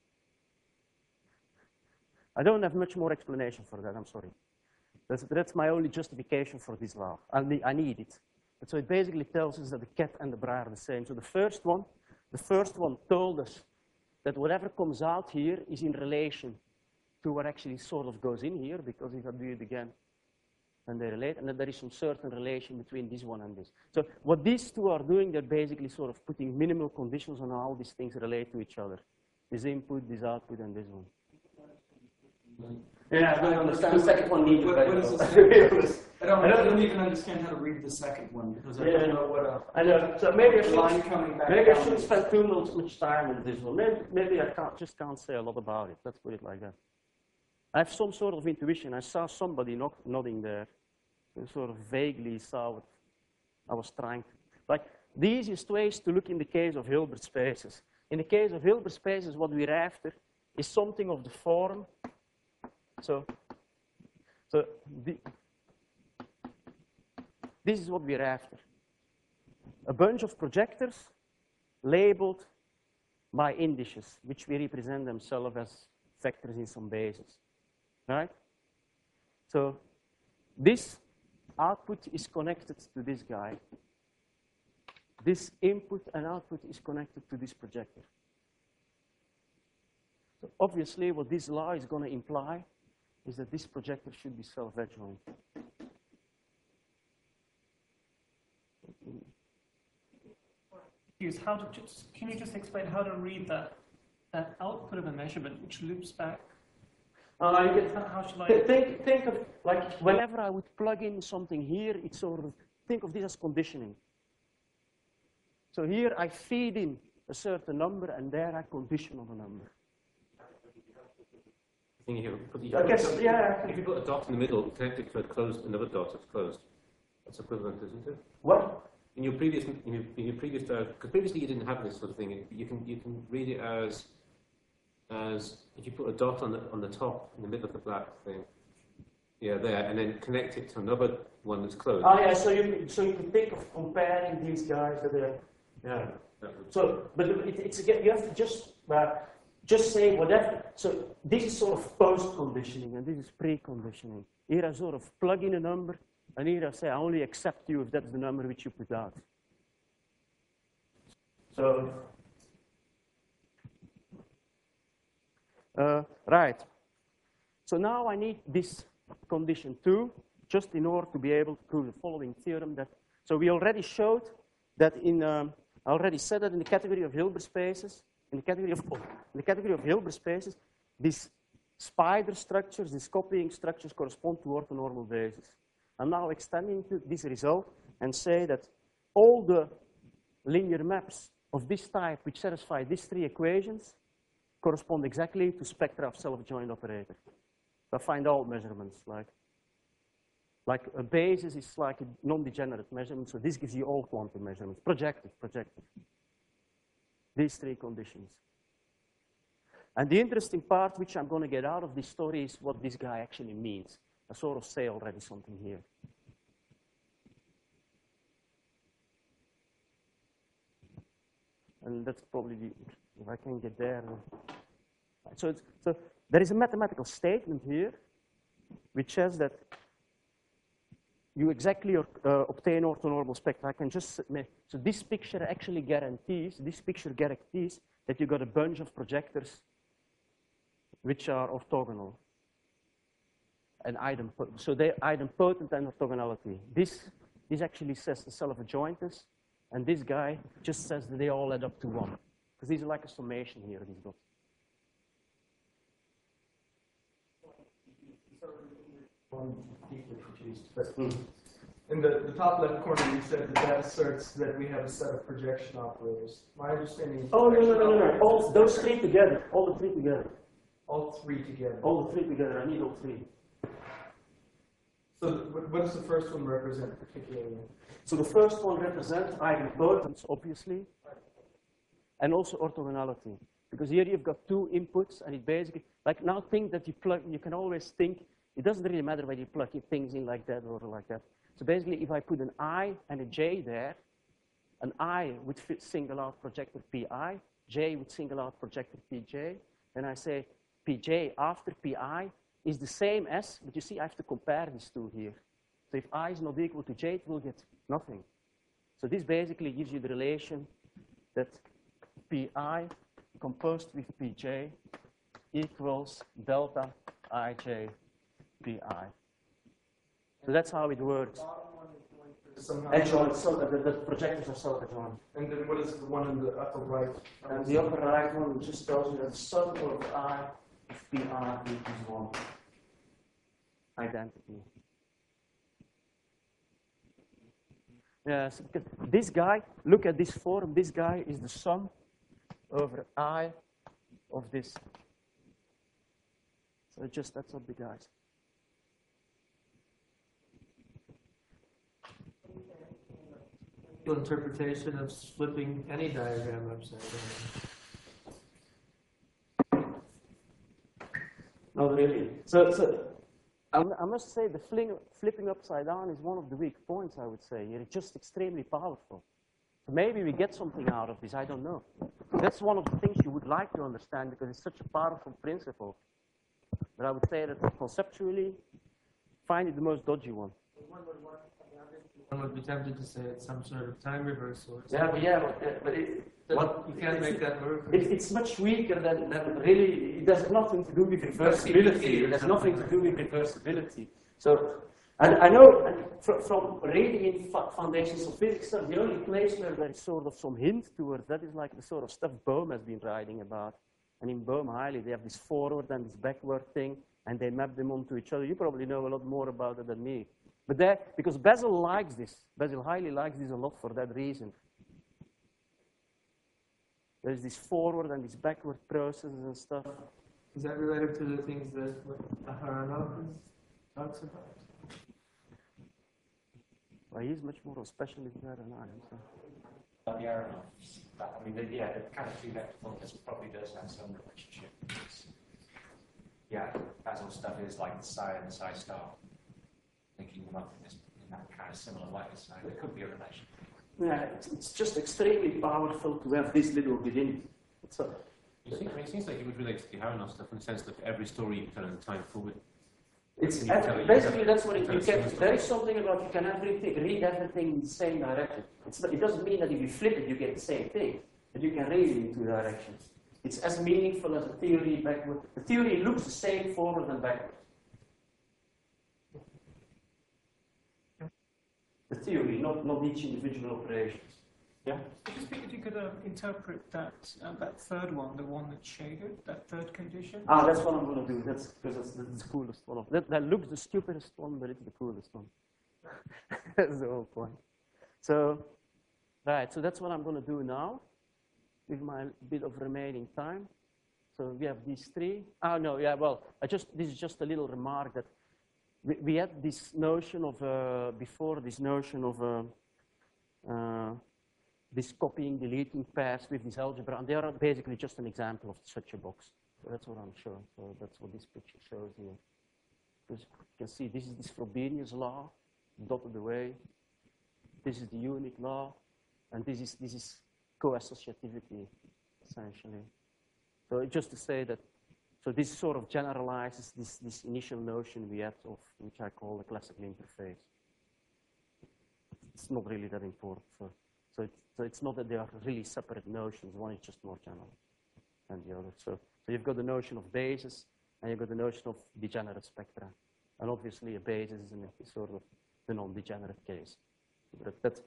I don't have much more explanation for that, I'm sorry. That's, that's my only justification for this law. I need, I need it. But so it basically tells us that the ket and the bra are the same. So the first one, the first one told us that whatever comes out here is in relation to what actually sort of goes in here, because if I do it again, then they relate, and that there is some certain relation between this one and this. So what these two are doing, they're basically sort of putting minimal conditions on how all these things relate to each other. This input, this output, and this one. Yeah, I don't understand. The second one needs What, what is this? I don't, I don't even understand how to read the second one, because I Yeah. don't know what a I know. So maybe I line should, coming back maybe I down shouldn't is. spend too much, much time on this one. Maybe, maybe I can't, just can't say a lot about it. Let's put it like that. I have some sort of intuition. I saw somebody nod, nodding there. I sort of vaguely saw what I was trying to. Like, the easiest way is to look in the case of Hilbert spaces. In the case of Hilbert spaces, what we're after is something of the form. So, so the, this is what we're after. A bunch of projectors labeled by indices, which we represent themselves as vectors in some basis, right? So this output is connected to this guy. This input and output is connected to this projector. So obviously, what this law is going to imply is that this projector should be self-adjoint. Use how to just, can you just explain how to read that that output of a measurement which loops back? Uh, you can, How, how shall I? Th- Think, think of, like, whenever I would plug in something here, it's sort of, think of this as conditioning. So here I feed in a certain number, and there I condition on a number. I think you put the, I guess, yeah. if you put a dot in the middle, connect it to a closed, another dot that's closed. That's equivalent, isn't it? What? In your previous, in your, in your previous, because previously you didn't have this sort of thing. You can you can read it as, as if you put a dot on the on the top in the middle of the black thing. Yeah, there, and then connect it to another one that's closed. Oh yeah, so you so you can think of comparing these guys that are, yeah. That would- So, but it, it's again, you have to just uh, just say whatever. So this is sort of post-conditioning, and this is pre-conditioning. Here I sort of plug in a number, and here I say I only accept you if that's the number which you put out. So, uh, right. So now I need this condition two, just in order to be able to prove the following theorem. That so we already showed that in. Um, I already said that in the category of Hilbert spaces, in the category of oh, in the category of Hilbert spaces, this spider structures, these copying structures correspond to orthonormal bases. I'm now extending to this result and say that all the linear maps of this type which satisfy these three equations correspond exactly to spectra of self-adjoint operators. So I find all measurements, like, like a basis is like a non-degenerate measurement, so this gives you all quantum measurements, projective, projective. These three conditions. And the interesting part which I'm going to get out of this story is what this guy actually means. I sort of say already something here. And that's probably, the, if I can get there. So, it's, so there is a mathematical statement here which says that you exactly uh, obtain orthonormal spectra. I can just, so this picture actually guarantees, this picture guarantees that you got a bunch of projectors which are orthogonal. And idempotent, so they're idempotent and orthogonality. This, this actually says the self-adjointness, and this guy just says that they all add up to one. Because these are like a summation here, these dots. Deeply confused. But in the, the top left corner, you said that that asserts that we have a set of projection operators. My understanding is Oh, no, no, no, no, no. All those three together. All the three together. all three together. All the three together. I need all three. So what, what does the first one represent particularly? So the first one represents idempotence, obviously, and also orthogonality. Because here you've got two inputs, and it basically, like now think that you plug, you can always think, it doesn't really matter whether you plug things in like that or like that. So basically, if I put an I and a J there, an I would fit single out projector P I, J would single out projector P J, then I say P J after P I is the same as, but you see I have to compare these two here. So if I is not equal to J, it will get nothing. So this basically gives you the relation that P I composed with P J equals delta I J P I. So that's how it works. Somehow. Adjoint, so that the, the projectors are self-adjoint. And then what is the one in the upper right? And the upper right one just tells you that the sum of I of P I equals one. Identity. Yes, because this guy, look at this form, this guy is the sum over I of this. So just that's what the guys. Interpretation of flipping any diagram upside down. Not really. So, so I, I must say the fling, flipping upside down is one of the weak points, I would say. It's just extremely powerful. So maybe we get something out of this, I don't know. That's one of the things you would like to understand because it's such a powerful principle. But I would say that conceptually, find it the most dodgy one. One would be tempted to say it's some sort of time reversal. Yeah, but yeah, but, but it, What, you can't make that work. It, it's much weaker than, than really, it has nothing to do with reversibility. It has nothing to do with reversibility. So, and I know from, from reading in Foundations of Physics stuff, the only place where there is sort of some hint towards that is like the sort of stuff Bohm has been writing about. And in Bohm highly, they have this forward and this backward thing, and they map them onto each other. You probably know a lot more about it than me. But that, because Basil likes this, Basil highly likes this a lot for that reason. There's this forward and this backward processes and stuff. Is that related to the things that Aharonov talks about? Well, he's much more a specialist there than I am. So. But the Aharonovs, I mean, the, yeah, the kind of two-vector focus probably does have some relationship. It's, yeah, Basil stuff is like the psi and the psi star. Thinking about this in that kind of similar way, so there could be a relation. Yeah, it's, it's just extremely powerful to have this little bit in it. It's a, You see, I mean, it seems like you would relate to the Aharonov stuff in the sense that every story you tell in the time forward. it's You tell- you basically tell- that's what it, you you tell can. us There is something about you can everything, read everything in the same direction. It's, it doesn't mean that if you flip it, you get the same thing, but you can read it in two directions. It's as meaningful as a theory backward. The theory looks the same forward and backward. The theory, not, not each individual operations. Yeah? Just if you could uh, interpret that uh, that third one, the one that's shaded, that third condition. Ah, that's what I'm going to do. That's because that's, that's the coolest one. Of, that, that looks the stupidest one, but it's the coolest one. That's the whole point. So, right, so that's what I'm going to do now with my bit of remaining time. So we have these three. Oh, no, yeah, well, I just, this is just a little remark that we, we had this notion of, uh, before this notion of uh, uh, this copying, deleting pairs with this algebra, and they are basically just an example of such a box. So that's what I'm showing. So that's what this picture shows here. Because you can see this is this Frobenius law, dotted away. This is the unit law, and this is this is co-associativity, essentially. So just to say that, so this sort of generalizes this this initial notion we had of which I call the classical interface. It's not really that important. So, so, it's, so it's not that they are really separate notions. One is just more general than the other. So, so you've got the notion of basis, and you've got the notion of degenerate spectra. And obviously a basis is in a sort of the non-degenerate case. But that's,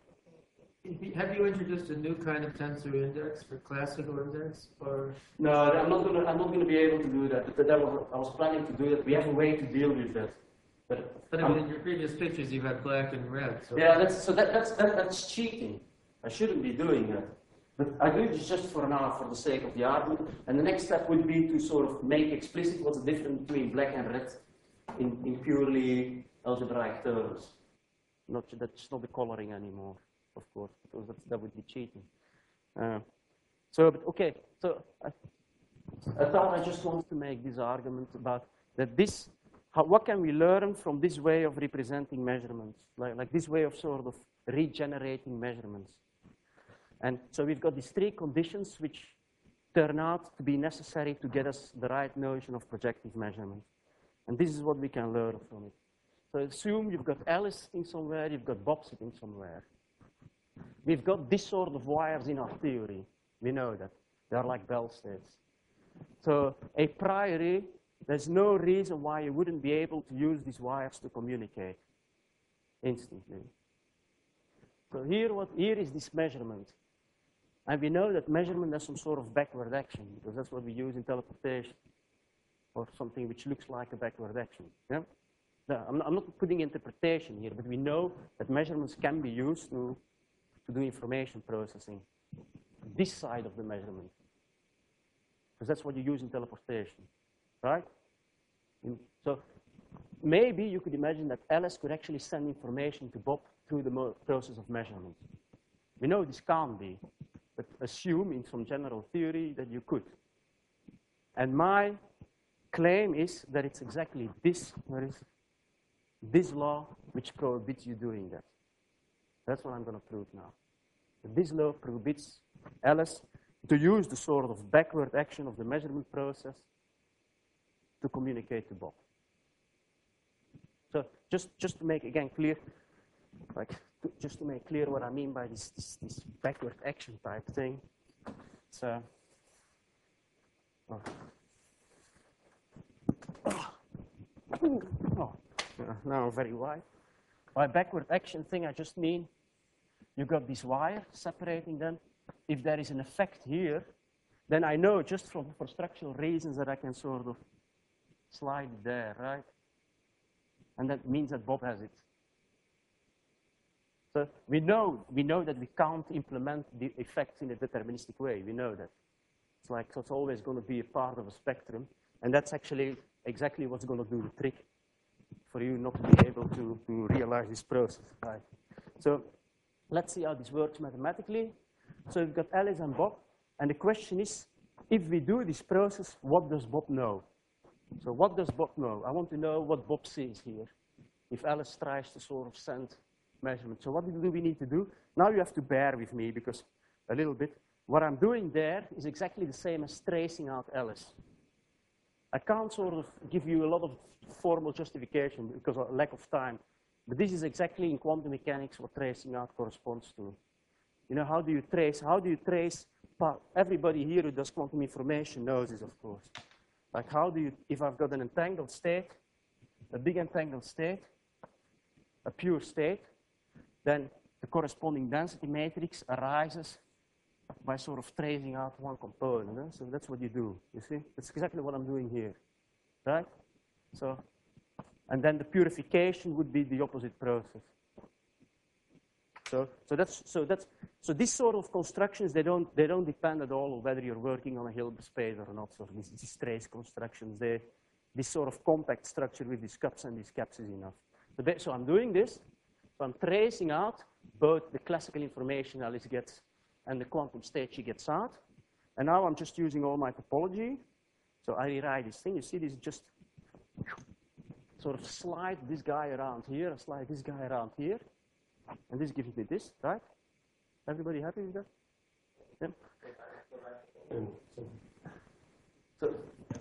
Have you introduced a new kind of tensor index for classical index, or? no, I'm not going to. I'm not going to be able to do that. But that was, I was planning to do that. We have a way to deal with that. But, But I mean, in your previous pictures, you had black and red. So yeah, that's so that, that's that, that's cheating. I shouldn't be doing that. But I do this just for now, for the sake of the argument. And the next step would be to sort of make explicit what's the difference between black and red in, in purely algebraic terms. Not that's not the coloring anymore, of course, because that, that would be cheating. Uh, so, but okay, so I, I thought I just wanted to make this argument about that this, how, what can we learn from this way of representing measurements, like, like this way of sort of regenerating measurements. And so we've got these three conditions which turn out to be necessary to get us the right notion of projective measurement. And this is what we can learn from it. So assume you've got Alice sitting somewhere, you've got Bob sitting somewhere. We've got this sort of wires in our theory. We know that. They're like Bell states. So a priori, there's no reason why you wouldn't be able to use these wires to communicate instantly. So here, what, here is this measurement. And we know that measurement has some sort of backward action, because that's what we use in teleportation, or something which looks like a backward action. Yeah? No, I'm, not, I'm not putting interpretation here, but we know that measurements can be used to, to do information processing. This side of the measurement. Because that's what you use in teleportation, right? And so maybe you could imagine that Alice could actually send information to Bob through the mo process of measurement. We know this can't be, but assume in some general theory that you could. And my claim is that it's exactly this, where is this law which prohibits you doing that. That's what I'm going to prove now. This law prohibits Alice to use the sort of backward action of the measurement process to communicate to Bob. So just, just to make again clear, like to, just to make clear what I mean by this, this, this backward action type thing. So, oh. Oh. Uh, now I'm very wide. By backward action thing, I just mean you got this wire separating them. If there is an effect here, then I know just from for structural reasons that I can sort of slide it there, right? And that means that Bob has it. So we know we know that we can't implement the effects in a deterministic way. We know that. It's like so it's always going to be a part of a spectrum, and that's actually exactly what's going to do the trick for you not to be able to, to realize this process, right? So let's see how this works mathematically. So we've got Alice and Bob, and the question is, if we do this process, what does Bob know? So what does Bob know? I want to know what Bob sees here, if Alice tries to sort of send measurements. So what do we need to do? Now you have to bear with me, because a little bit, what I'm doing there is exactly the same as tracing out Alice. I can't sort of give you a lot of formal justification because of lack of time, but this is exactly in quantum mechanics what tracing out corresponds to. You know, how do you trace? How do you trace? Everybody here who does quantum information knows this, of course. Like how do you, if I've got an entangled state, a big entangled state, a pure state, then the corresponding density matrix arises by sort of tracing out one component. Eh? So that's what you do, you see? That's exactly what I'm doing here, right? So, and then the purification would be the opposite process. So, so that's, so that's, so these sort of constructions, they don't, they don't depend at all on whether you're working on a Hilbert space or not. So these, these trace constructions, they, this sort of compact structure with these cups and these caps is enough. So, they, so I'm doing this, so I'm tracing out both the classical information Alice gets and the quantum state she gets out. And now I'm just using all my topology. So I rewrite this thing. You see, this is just sort of slide this guy around here, slide this guy around here. And this gives me this, right? Everybody happy with that? Yeah? So,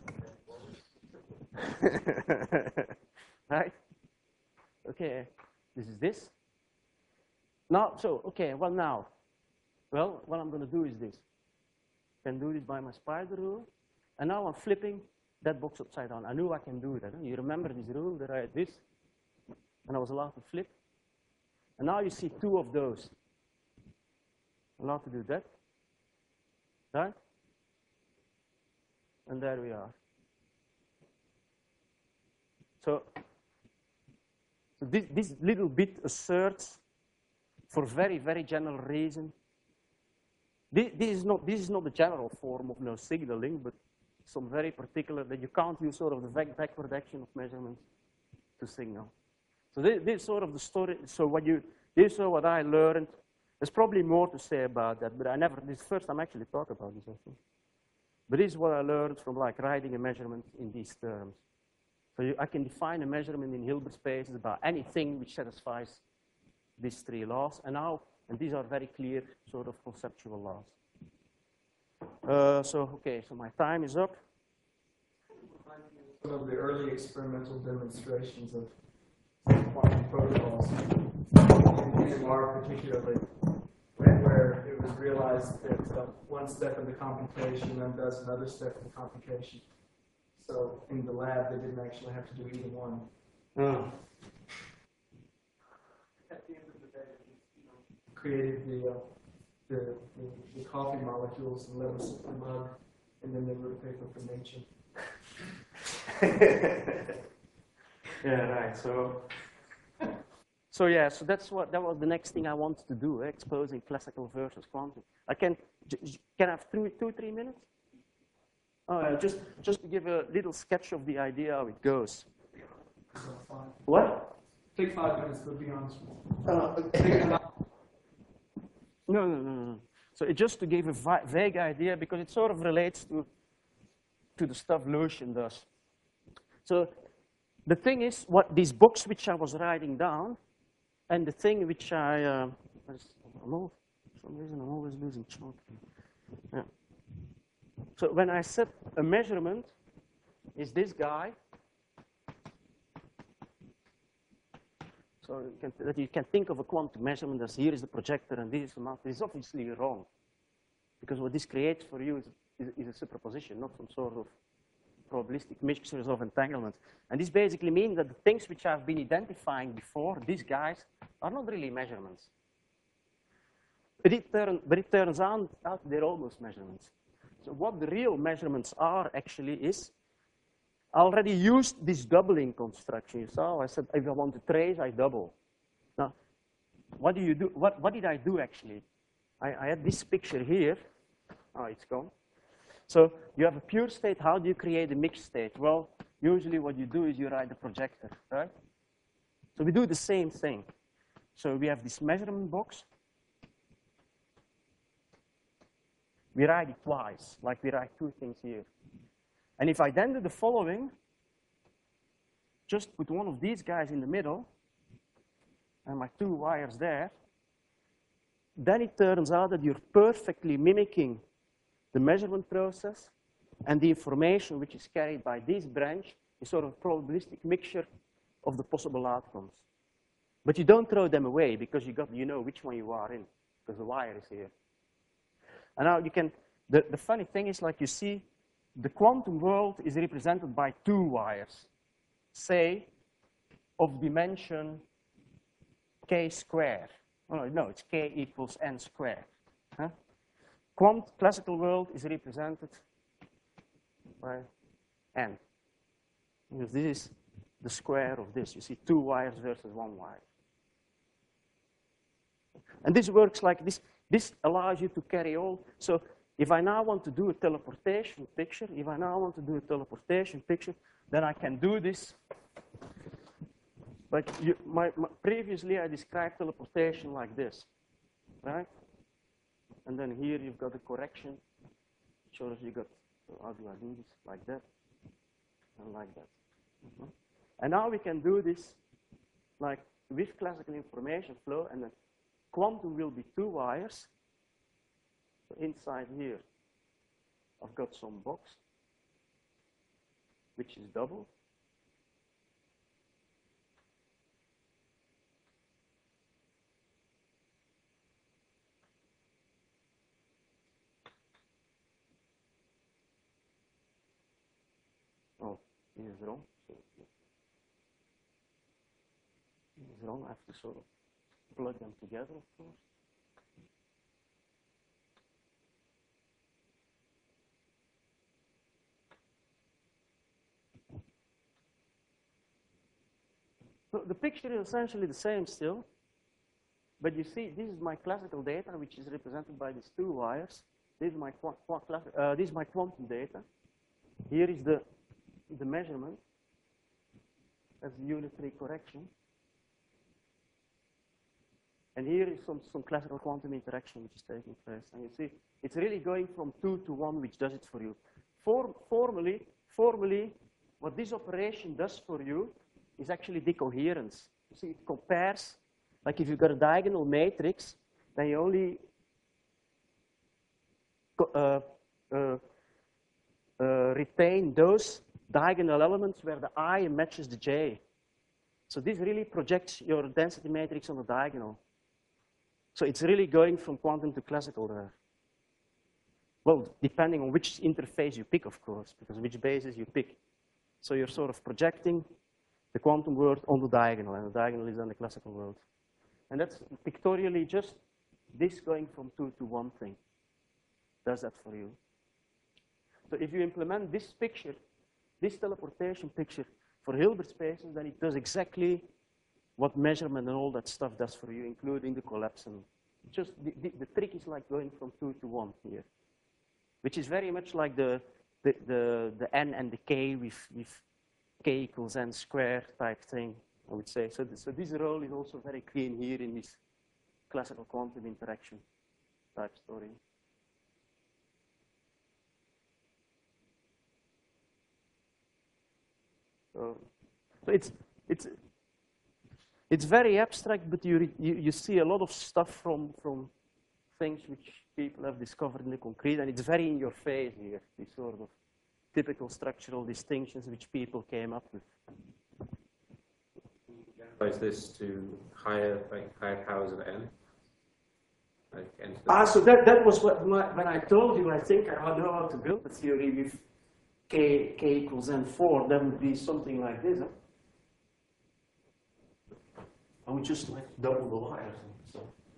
right? Okay, this is this. Now, so, okay, well now, well, what I'm going to do is this. I can do this by my spider rule. And now I'm flipping that box upside down. I knew I can do that. Huh? You remember this rule that I had this? And I was allowed to flip. And now you see two of those. I'm allowed to do that. Right? And there we are. So, so this, this little bit asserts, for very, very general reason, this, this, is not, this is not the general form of no signaling, but some very particular that you can't use sort of the back, backward action of measurements to signal. So this, this is sort of the story. So what you, this is what I learned. There's probably more to say about that, but I never, this is the first time I actually talk about this, I think. But this is what I learned from like writing a measurement in these terms. So you, I can define a measurement in Hilbert spaces about anything which satisfies these three laws. And now, and these are very clear sort of conceptual laws. Uh, so, okay, so my time is up. Some of the early experimental demonstrations of quantum protocols, in M R particularly, where it was realized that uh, one step in the computation undoes another step in the computation. So in the lab, they didn't actually have to do either one. Oh. At the end of the day, you know, created the, uh, the, the, the coffee molecules and let them sit in the mug, and then they wrote a paper for Nature. Yeah, right. So, so yeah. So that's what that was the next thing I wanted to do: eh, exposing classical versus quantum. I can can I have two, two, three minutes? Oh, yeah, just just to give a little sketch of the idea how it goes. What? Take five minutes, but be honest with Uh, no, no, no, no. So it just to give a vi vague idea because it sort of relates to to the stuff Lucian does. So the thing is, what these books which I was writing down, and the thing which I, uh, I'm always, for some reason I'm always losing track. Yeah. So when I said a measurement is this guy, so you can, that you can think of a quantum measurement as here is the projector and this is the mount. This is obviously wrong, because what this creates for you is, is, is a superposition, not some sort of probabilistic mixtures of entanglements. And this basically means that the things which I've been identifying before, these guys, are not really measurements. But it, turn, but it turns out, out they're almost measurements. So what the real measurements are actually is, I already used this doubling construction. You saw, I said, if I want to trace, I double. Now, what do you do? What, what did I do actually? I, I had this picture here. Oh, it's gone. So you have a pure state. How do you create a mixed state? Well, usually what you do is you write the projector, right? So we do the same thing. So we have this measurement box. We write it twice, like we write two things here. And if I then do the following, just put one of these guys in the middle, and my two wires there, then it turns out that you're perfectly mimicking the measurement process, and the information which is carried by this branch is sort of a probabilistic mixture of the possible outcomes. But you don't throw them away because you, got, you know which one you are in, because the wire is here. And now you can, the, the funny thing is, like you see, the quantum world is represented by two wires, say, of dimension k squared. Oh, no, no, it's k equals n squared. Huh? Quant classical world is represented by n. Because this is the square of this. You see two wires versus one wire. And this works like this. This allows you to carry all. So if I now want to do a teleportation picture, if I now want to do a teleportation picture, then I can do this. Like you, my, my, previously, I described teleportation like this, right? And then here you've got a correction. Shows you got, so how do I do this? Like that, and like that. Mm-hmm. And now we can do this like with classical information flow, and then quantum will be two wires. So inside here, I've got some box, which is double. Oh, this is wrong. So this is wrong. I have to sort of plug them together, of course. So the picture is essentially the same still, but you see, this is my classical data, which is represented by these two wires. This is my qu qu uh, this is my quantum data. Here is the the measurement as the unitary correction. And here is some, some classical quantum interaction which is taking place. And you see, it's really going from two to one, which does it for you. For, formally, formally, what this operation does for you is actually decoherence. You see, it compares, like if you've got a diagonal matrix, then you only uh, uh, uh, retain those diagonal elements where the I matches the J. So this really projects your density matrix on the diagonal. So it's really going from quantum to classical there. Well, depending on which interface you pick, of course, because which basis you pick. So you're sort of projecting the quantum world on the diagonal, and the diagonal is on the classical world. And that's pictorially just this going from two to one thing. Does that for you. So if you implement this picture, this teleportation picture for Hilbert spaces, then it does exactly what measurement and all that stuff does for you, including the collapse. And just the, the, the trick is like going from two to one here, which is very much like the the the, the n and the k with with k equals n squared type thing, I would say. So, this, so this role is also very clean here in this classical quantum interaction type story. So, so it's it's it's very abstract, but you, you you see a lot of stuff from from things which people have discovered in the concrete, and it's very in your face here. These sort of typical structural distinctions which people came up with. Is this to higher like higher powers of n? Like n to the Ah, so that that was what my, when I told you. I think I know how to build a theory with k k equals n four. That would be something like this. Huh? I would just like double the wires. So.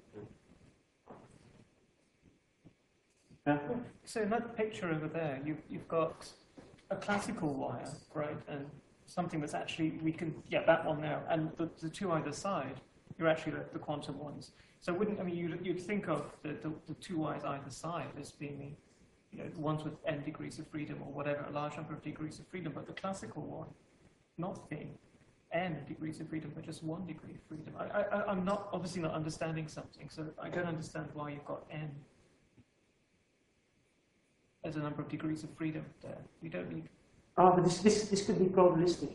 Yeah. So in that picture over there, you've, you've got a classical wire, right, and something that's actually, we can, yeah, that one there, and the, the two either side, you're actually the, the quantum ones. So wouldn't, I mean, you'd, you'd think of the, the, the two wires either side as being the, you know, ones with n degrees of freedom or whatever, a large number of degrees of freedom, but the classical one not being n degrees of freedom, but just one degree of freedom. I, I, I'm not, obviously not understanding something, so I don't understand why you've got n as a number of degrees of freedom there. You don't need... Ah, but this, this, this could be probabilistic.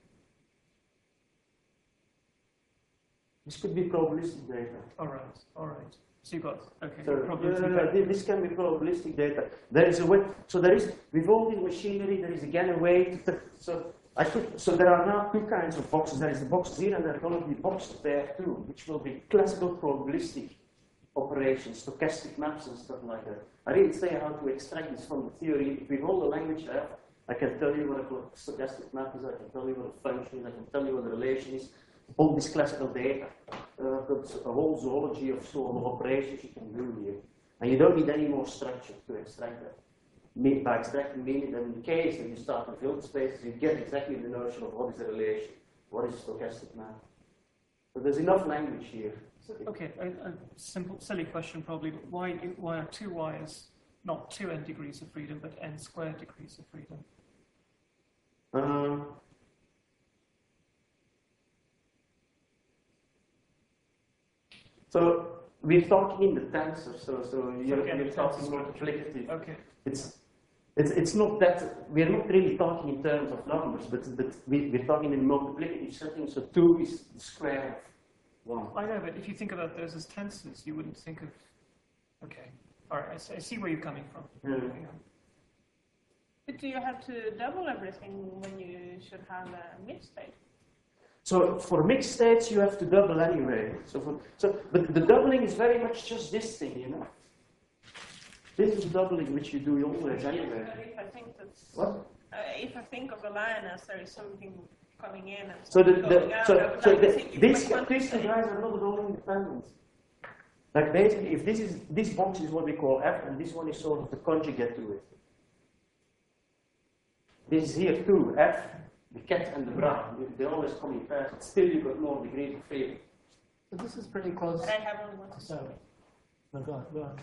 This could be probabilistic data. All right, all right. So you've got, okay, So, probability no, no, no, this can be probabilistic data. There is a way, so there is, with all this machinery, there is again a way to, so I could, so there are now two kinds of boxes. There is the box here, and there are going to be boxes there too, which will be classical probabilistic operations, stochastic maps and stuff like that. I didn't say how to extract this from the theory. With all the language I have, I can tell you what a stochastic map is, I can tell you what a function is, I can tell you what a relation is, all this classical data. Uh, uh, got a whole zoology of sort of operations you can do here. And you don't need any more structure to extract that. Me- By extracting meaning, then in the case that you start with filter spaces, you get exactly the notion of what is the relation, what is stochastic map. So there's enough language here. Okay, a, a simple, silly question probably, but why, why are two wires not two n degrees of freedom, but n squared degrees of freedom? Um, so we're talking in the tensor, so, so you're, Forget you're the talking tensor. multiplicative. Okay. It's, it's, it's not that, we're not really talking in terms of numbers, but, but we, we're talking in multiplicative settings, so two is the square of one. I know, but if you think about those as tensors, you wouldn't think of, okay. All right, I see, I see where you're coming from. Yeah. Yeah. But do you have to double everything when you should have a mixed state? So for mixed states, you have to double anyway. So, for, so, but the doubling is very much just this thing, you know. This is doubling which you do always anyway. But if I think that's, What? uh, if I think of the line as there is something coming in and So the, something the going out, I so, would so like to the, think if these my quantum these two state- guys are not at all independent. Like basically, if this is this box is what we call F, and this one is sort of the conjugate to it. This is here too, F, the cat and the bra. They- They always come in pairs. But still, you got more degrees of freedom. So this is pretty close. But I have only one. Sorry. No, go on, go on.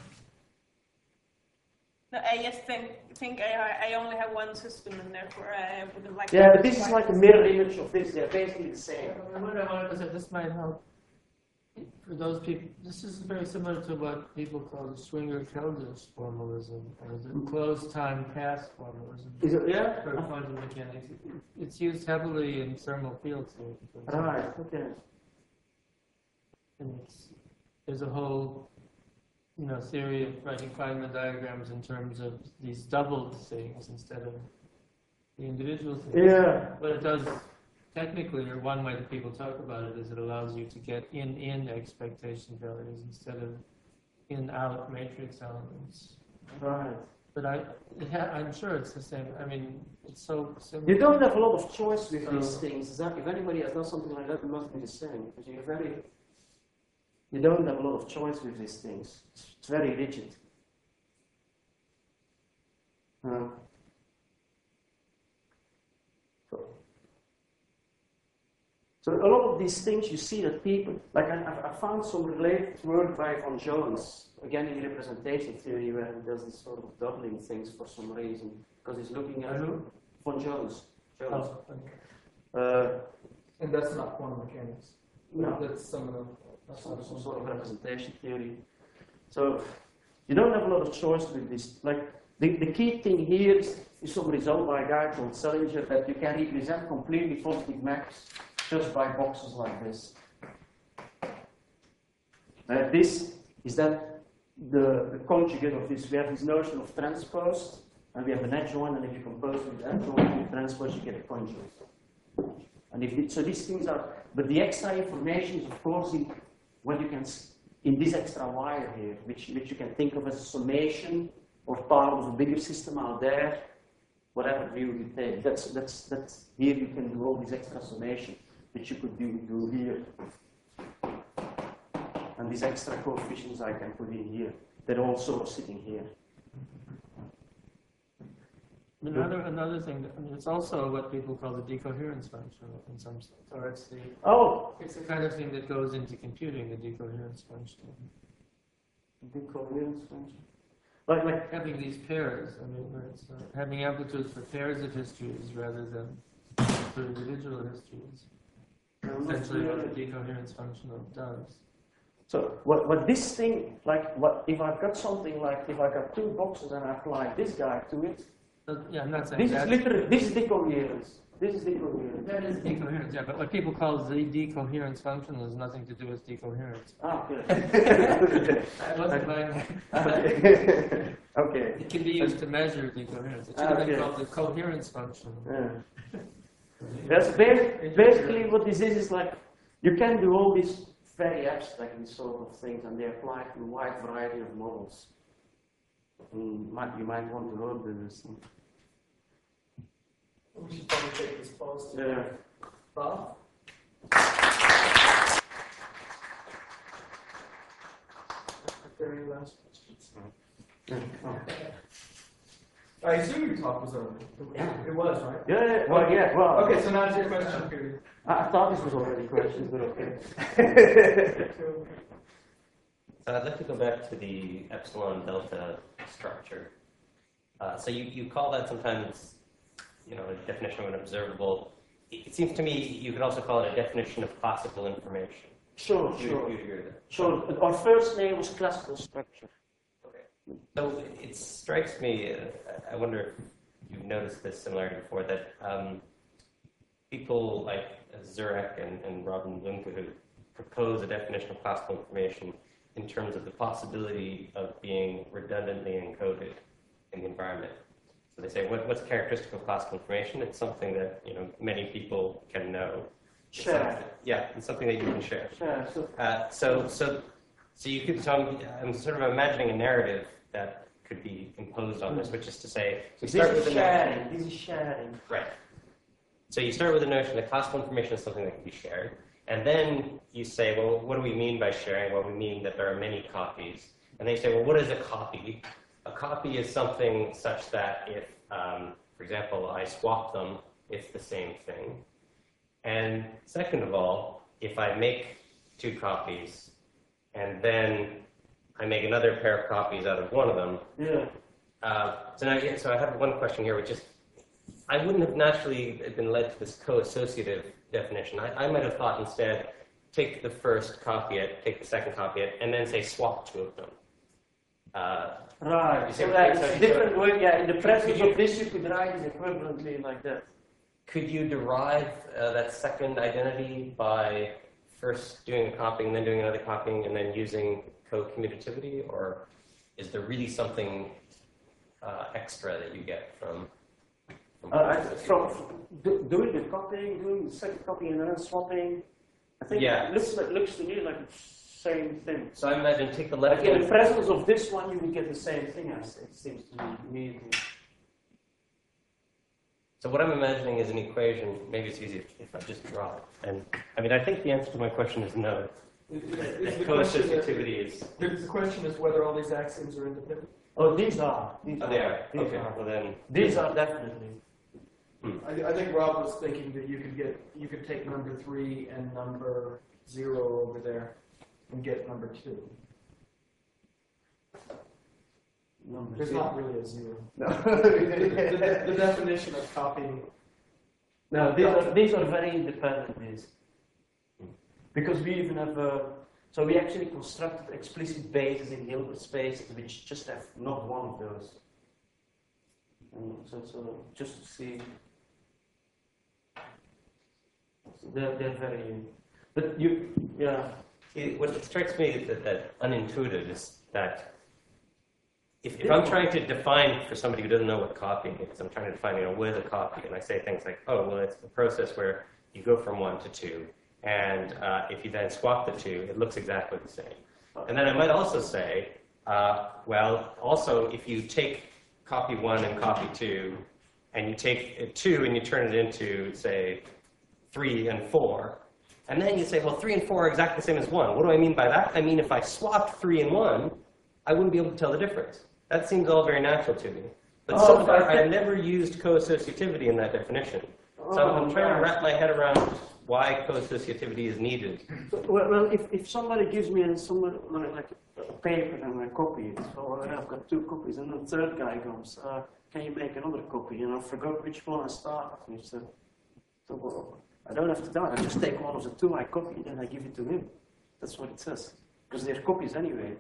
No, I just think think I I only have one system and therefore I would have liked. Yeah, to but this is try like a this. mirror image of this. They're basically the same. What I wanted to say, this might help for those people. This is very similar to what people call the Schwinger-Keldysh formalism, or the closed time path formalism Is it? Yeah. for quantum mechanics. It- It's used heavily in thermal field theory. for example. Right. Okay. And it's, there's a whole, you know, theory of writing Feynman diagrams in terms of these doubled things instead of the individual things. Yeah. What it does technically, or one way that people talk about it, is it allows you to get in-in expectation values instead of in-out matrix elements. Right. But I, it ha I'm sure it's the same. I mean, it's so similar. You don't have a lot of choice with these Uh, things. Is that- If anybody has done something like that, it must be the same. Because you're very, you don't have a lot of choice with these things. It's, it's very rigid. Uh, so, so a lot of these things you see that people, like I, I I found some related work by Von Jones, again in representation theory, where he does this sort of doubling things for some reason, because he's looking at Who? Von Jones. Jones. Oh, okay. Uh, And that's not quantum mechanics. no, That's some of the. That's some, not some sort of representation theory. So you don't have a lot of choice with this. Like the, the key thing here is, is some result by a guy called Selinger that you can represent completely positive maps just by boxes like this. Uh, this is that the, the conjugate of this. We have this notion of transposed, and we have an adjoint, and if you compose with the adjoint and transpose, you get a conjugate. And if it, so these things are, but the extra information is of course in what you can, s- in this extra wire here, which, which you can think of as a summation or part of a bigger system out there, whatever view you take. That's, that's, that's, here you can do all these extra summation, which you could do, do here. And these extra coefficients I can put in here. They're also sitting here. Another another thing, that, I mean, it's also what people call the decoherence function in some sense, or it's the Oh, it's the kind of thing that goes into computing the decoherence function. decoherence function. Like, like, Having these pairs, I mean, where it's uh, having amplitudes for pairs of histories rather than for individual histories. I'm not Essentially, what familiar. the decoherence function does. So what, what this thing, like what if I've got something like, if I got two boxes and I apply this guy to it, So, yeah, I'm not saying this is that. literally, this is decoherence. This is decoherence. That is decoherence, yeah, but what people call the decoherence function has nothing to do with decoherence. Ah, okay. I wasn't buying that. okay. Okay. It can be used to measure decoherence. It should have been Okay. called the coherence function. Yeah. That's ba- basically what this is, is like, you can do all these very abstract sort of things and they apply to a wide variety of models. Mm, might, you might want to learn this. We should probably take this pause to Yeah. Bob. ask questions. I assume your talk was over. Yeah. It was, right? Yeah, yeah, well, yeah, well. Okay, so now it's your question period. I, I thought this was already questions, but okay. So I'd like to go back to the epsilon delta structure. Uh, so you, you call that sometimes, you know, a definition of an observable. It, it seems to me you could also call it a definition of classical information. Sure, You- sure. you'd agree with that? Sure, our first name was classical structure. Okay. So it strikes me, uh, I wonder if you've noticed this similarity before, that um, people like Zurek and, and Robin Lundke who propose a definition of classical information in terms of the possibility of being redundantly encoded in the environment. So they say, what, what's characteristic of classical information? It's something that, you know, many people can know. It's Share. something- Yeah, it's something that you can share. Sure, so, Uh, so, so, so you could. So I'm, I'm sort of imagining a narrative that could be imposed on this, which is to say, we this start with is the notion. sharing, this is sharing. Right. So you start with the notion that classical information is something that can be shared, and then you say, well, what do we mean by sharing? Well, we mean that there are many copies, and they say, well, what is a copy? A copy is something such that if, um, for example, I swap them, it's the same thing. And second of all, if I make two copies and then I make another pair of copies out of one of them, Yeah. uh, so now, yeah, so I have one question here, which is, I wouldn't have naturally been led to this co-associative definition. I, I might have thought instead, take the first copy it, take the second copy it, and then say swap two of them. Uh, Right, You so say- that's so a you- different way, yeah, in the presence you- of this you could write it equivalently like that. Could you derive uh, that second identity by first doing a copying, and then doing another copying, and then using co-commutativity, or is there really something uh, extra that you get from? from Uh, I- from do, doing the copying, doing the second copy and then swapping, I think Yeah. it looks, like, looks to me like the same thing. So I imagine take the left Like in the hand. presence of this one, you would get the same thing, as it seems to me immediately. So what I'm imagining is an equation. Maybe it's easy if, if I just draw it. And I mean, I think the answer to my question is no. Is- is- is That the question that- co-associativity is. The the question is whether all these axioms are independent. Oh, these are. These Oh, are. they are. These Okay. are. Well then. These are definitely. I, I think Rob was thinking that you could get, you could take number three and number zero over there and get number two. Number There's zero. not really a zero. No. The, the- the definition of copying. No, these are, these are very independent, these. Because we even have, uh, so we actually constructed explicit bases in Hilbert spaces which just have not one of those. And so, so just to see, so they're, they're very, but you, yeah, It, what strikes me that, that unintuitive is that if, if I'm trying to define for somebody who doesn't know what copying is, I'm trying to define, you know, what is a copy? And I say things like, oh, well, it's a process where you go from one to two. And uh, if you then swap the two, it looks exactly the same. And then I might also say, uh, well, also, if you take copy one and copy two, and you take uh, two and you turn it into, say, three and four, and then you say, well, three and four are exactly the same as one. What do I mean by that? I mean, if I swapped three and one, I wouldn't be able to tell the difference. That seems all very natural to me. But Oh, so but far, I think- I've never used co-associativity in that definition. So I'm, I'm Oh, trying to right. wrap my head around why co-associativity is needed. Well, well if, if somebody gives me a, someone, like a paper and I copy it, so I've got two copies, and the third guy comes, uh, can you make another copy? And I forgot which one I started with. So, so well, I don't have to do it. I just take one of the two I copied and I give it to him. That's what it says. Because they're copies anyway.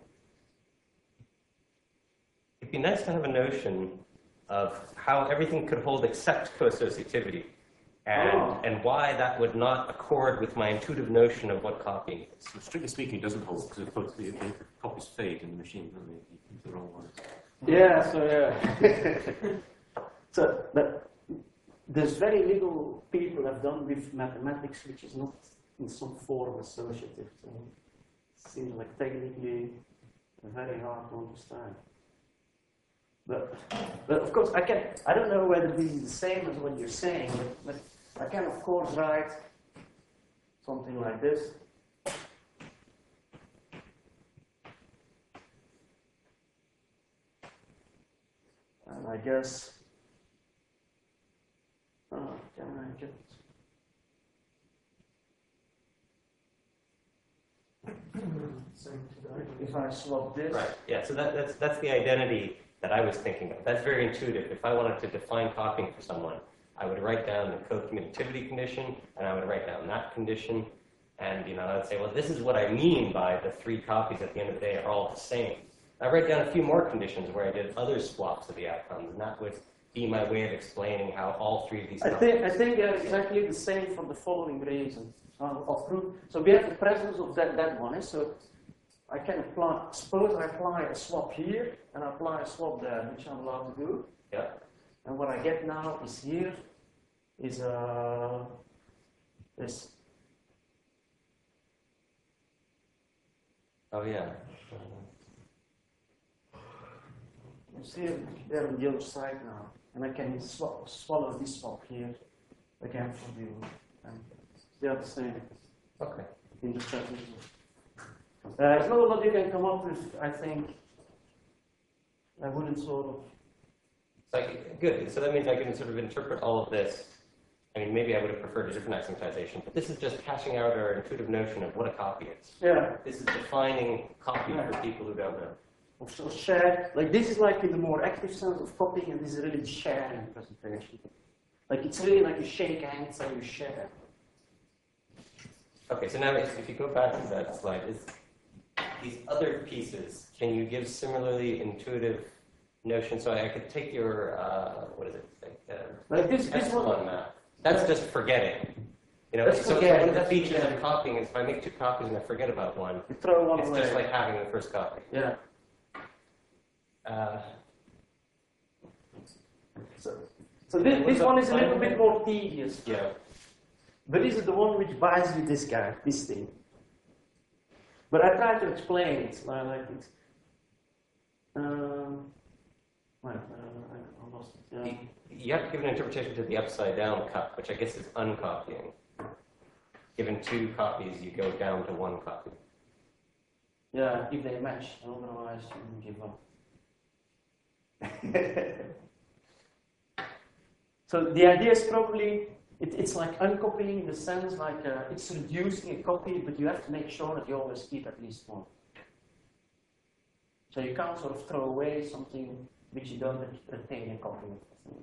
It'd be nice to have a notion of how everything could hold except co-associativity, and, Oh. and why that would not accord with my intuitive notion of what copying is. So strictly speaking, it doesn't hold because the, the, the copies fade in the machine, don't they? You use the wrong ones. Yeah, so yeah. so, but there's very little people have done with mathematics which is not in some form associative. So it seems like technically very hard to understand. But, but of course, I can. I don't know whether this is the same as what you're saying, but, but I can of course write something like this. guess. Oh, can I get? If I swap this. Right, yeah, so that, that's, that's the identity that I was thinking of. That's very intuitive. If I wanted to define copying for someone, I would write down the co-commutativity condition, and I would write down that condition, and you know, I would say, well, this is what I mean by the three copies at the end of the day are all the same. I write down a few more conditions where I did other swaps of the outcomes, and that would be my way of explaining how all three of these I copies. think, I think they're exactly the same for the following reason. So, of proof. So we have the presence of that, that one. Eh? So I can apply, suppose I apply a swap here, and I apply a swap there, which I'm allowed to do. Yeah. And what I get now is here, is uh, this. Oh, yeah. You see it there on the other side now. And I can swap, swallow this swap here again for you. And they are the same Okay. in the presence. Uh, there's not a lot you can come up with, I think. I wouldn't sort of. Like, good. So that means I can sort of interpret all of this. I mean, maybe I would have preferred a different axiomatization, but this is just hashing out our intuitive notion of what a copy is. Yeah. This is defining copy Yeah. for people who don't know. So share, like this is like in the more active sense of copying, and this is really sharing presentation. Like it's really like you shake hands and you share. Okay, so now if if you go back to that slide, is these other pieces, can you give similarly intuitive notions? So I could take your, uh, what is it? Like, uh, Like this, this S one. one map. That's just forgetting. You know, That's so, so forgetting, one of the that's features forgetting. of copying is if I make two copies and I forget about one, You throw one it's away. just like having the first copy. Yeah. Uh, So, so this, this one is a little bit more tedious. yeah. But this is the one which buys you this guy, this thing. But I try to explain it, like, like it's. Um, well, uh, I lost it. Yeah. You, you have to give an interpretation to the upside down cut, which I guess is uncopying. Given two copies, you go down to one copy. Yeah, if they match, otherwise you can give up. So the idea is probably, it, it's like uncopying in the sense like uh, it's reducing a copy, but you have to make sure that you always keep at least one. So you can't sort of throw away something which you don't retain a copy of.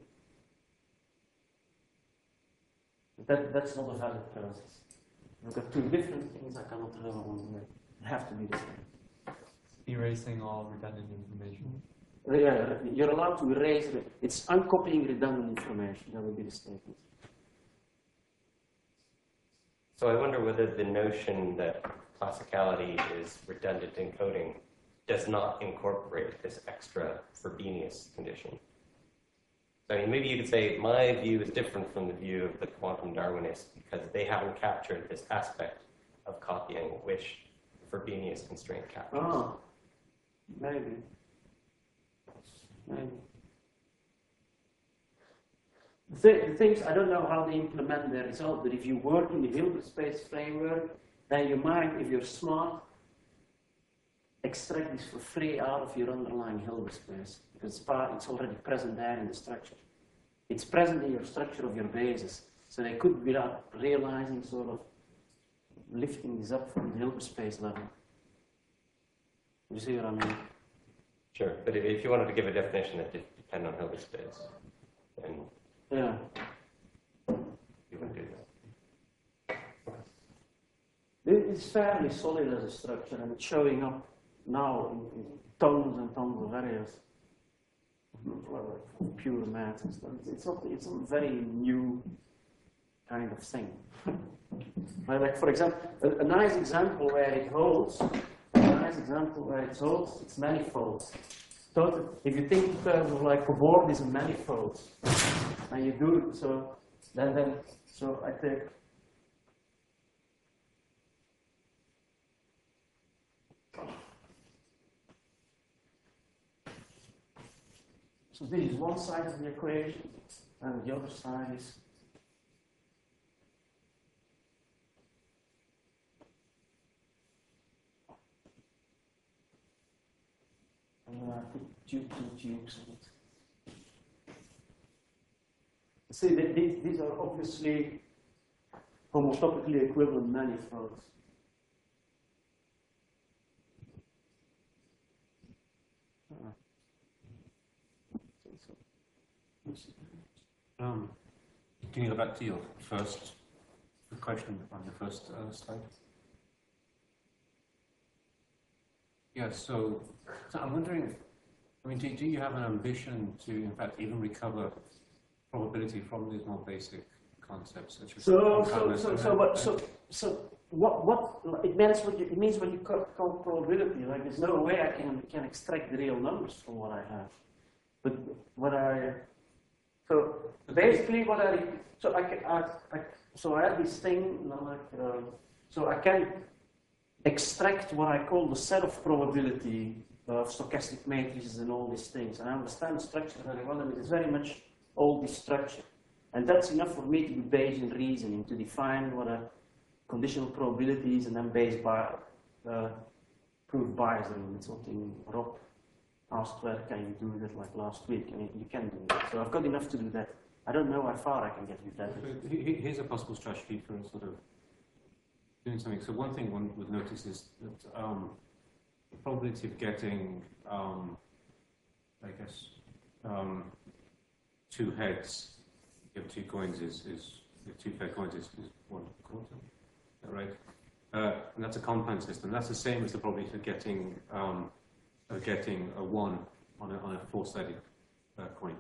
That, that's not a valid process. You've got two different things, I cannot have one. They have to be the same. Erasing all redundant information. Yeah, you're allowed to erase it. It's uncopying redundant information. That would be the statement. So I wonder whether the notion that classicality is redundant encoding does not incorporate this extra Frobenius condition. So I mean, maybe you could say my view is different from the view of the quantum Darwinists because they haven't captured this aspect of copying, which Frobenius constraint captures. Oh, maybe. Maybe. The, th the things, I don't know how they implement their result, but if you work in the Hilbert space framework, then you might, if you're smart, extract this for free out of your underlying Hilbert space. Because it's, part, it's already present there in the structure. It's present in your structure of your bases. So they could, without realizing, sort of lifting this up from the Hilbert space level. You see what I mean? Sure, but if, if you wanted to give a definition that did depend on Hilbert space, then Yeah. you would do that. It- It's fairly solid as a structure, and it's showing up now in, in tons and tons of areas. Well, like pure math and stuff. It's not. It's a very new kind of thing. Like, like, for example, a, a nice example where it holds. A nice example where it holds. It's manifolds. So if you think in terms of like a board is a manifold, and you do it, so then then so I take. So this is one side of the equation, and the other side is and I put two two tubes in it. see, that these, these are obviously homotopically equivalent manifolds. Um, can you go back to your first question on the first uh, slide? Yeah, so, so I'm wondering, I mean, do, do you have an ambition to, in fact, even recover probability from these more basic concepts? Such as So, so, so, so, what, so, so, what, what, it means what you, it means what you call, call probability. Like, there's no way I can, can extract the real numbers from what I have. But what I, so basically what I, so I, can, I, I so I have this thing, you know, like, uh, so I can extract what I call the set of probability of stochastic matrices and all these things. And I understand the structure very well, and it is very much all this structure. And that's enough for me to do Bayesian reasoning, to define what a conditional probability is, and then Bayes by uh, proof bias. I mean, it's something Rob asked, where can you do that, like last week, and you can do that. So I've got enough to do that. I don't know how far I can get with that. Here's a possible strategy for sort of doing something. So one thing one would notice is that um, the probability of getting, um, I guess, um, two heads, you have two coins is, is you have two pair coins is, is one quarter, is that right? Uh, and that's a compound system. That's the same as the probability of getting um, of getting a one on a, on a four-sided uh, coin.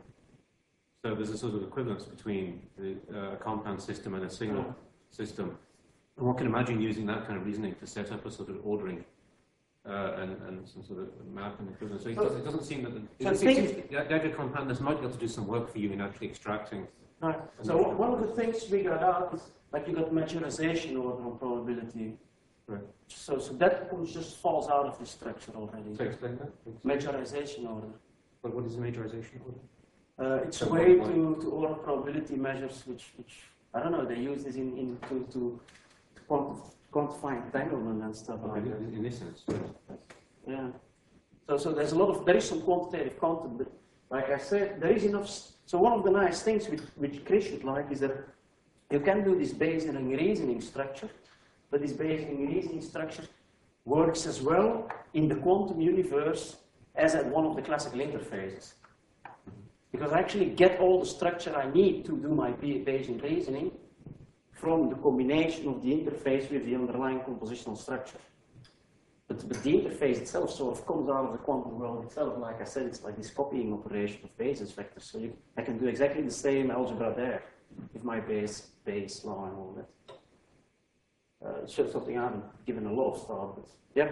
So there's a sort of equivalence between the uh, compound system and a single system. And one can imagine using that kind of reasoning to set up a sort of ordering uh, and, and some sort of map and equivalence. So it, does, it doesn't seem that the, it So seems the idea of compoundness might be able to do some work for you in actually extracting. Right. So one of the things we got out is, like, you got majorization order on probability. Right. So, so that just falls out of the structure already. So explain that. Majorization order. But what is the majorization order? Uh, it's a So way what- to, to order probability measures, which, which I don't know, they use this in, in to, to, to quanti- quantify entanglement and stuff like Okay, that. in, in this sense. Right. Yeah. So, so there's a lot of, there is some quantitative content, but like I said, there is enough. s- So one of the nice things which, which Chris should like is that you can do this Bayesian reasoning structure, but this Bayesian reasoning structure works as well in the quantum universe as at one of the classical interfaces. Because I actually get all the structure I need to do my Bayesian reasoning from the combination of the interface with the underlying compositional structure. But, but the interface itself sort of comes out of the quantum world itself. Like I said, it's like this copying operation of basis vectors. So you, I can do exactly the same algebra there with my base, base law and all that. Uh, it's just something I haven't given a lot of thought, but yeah.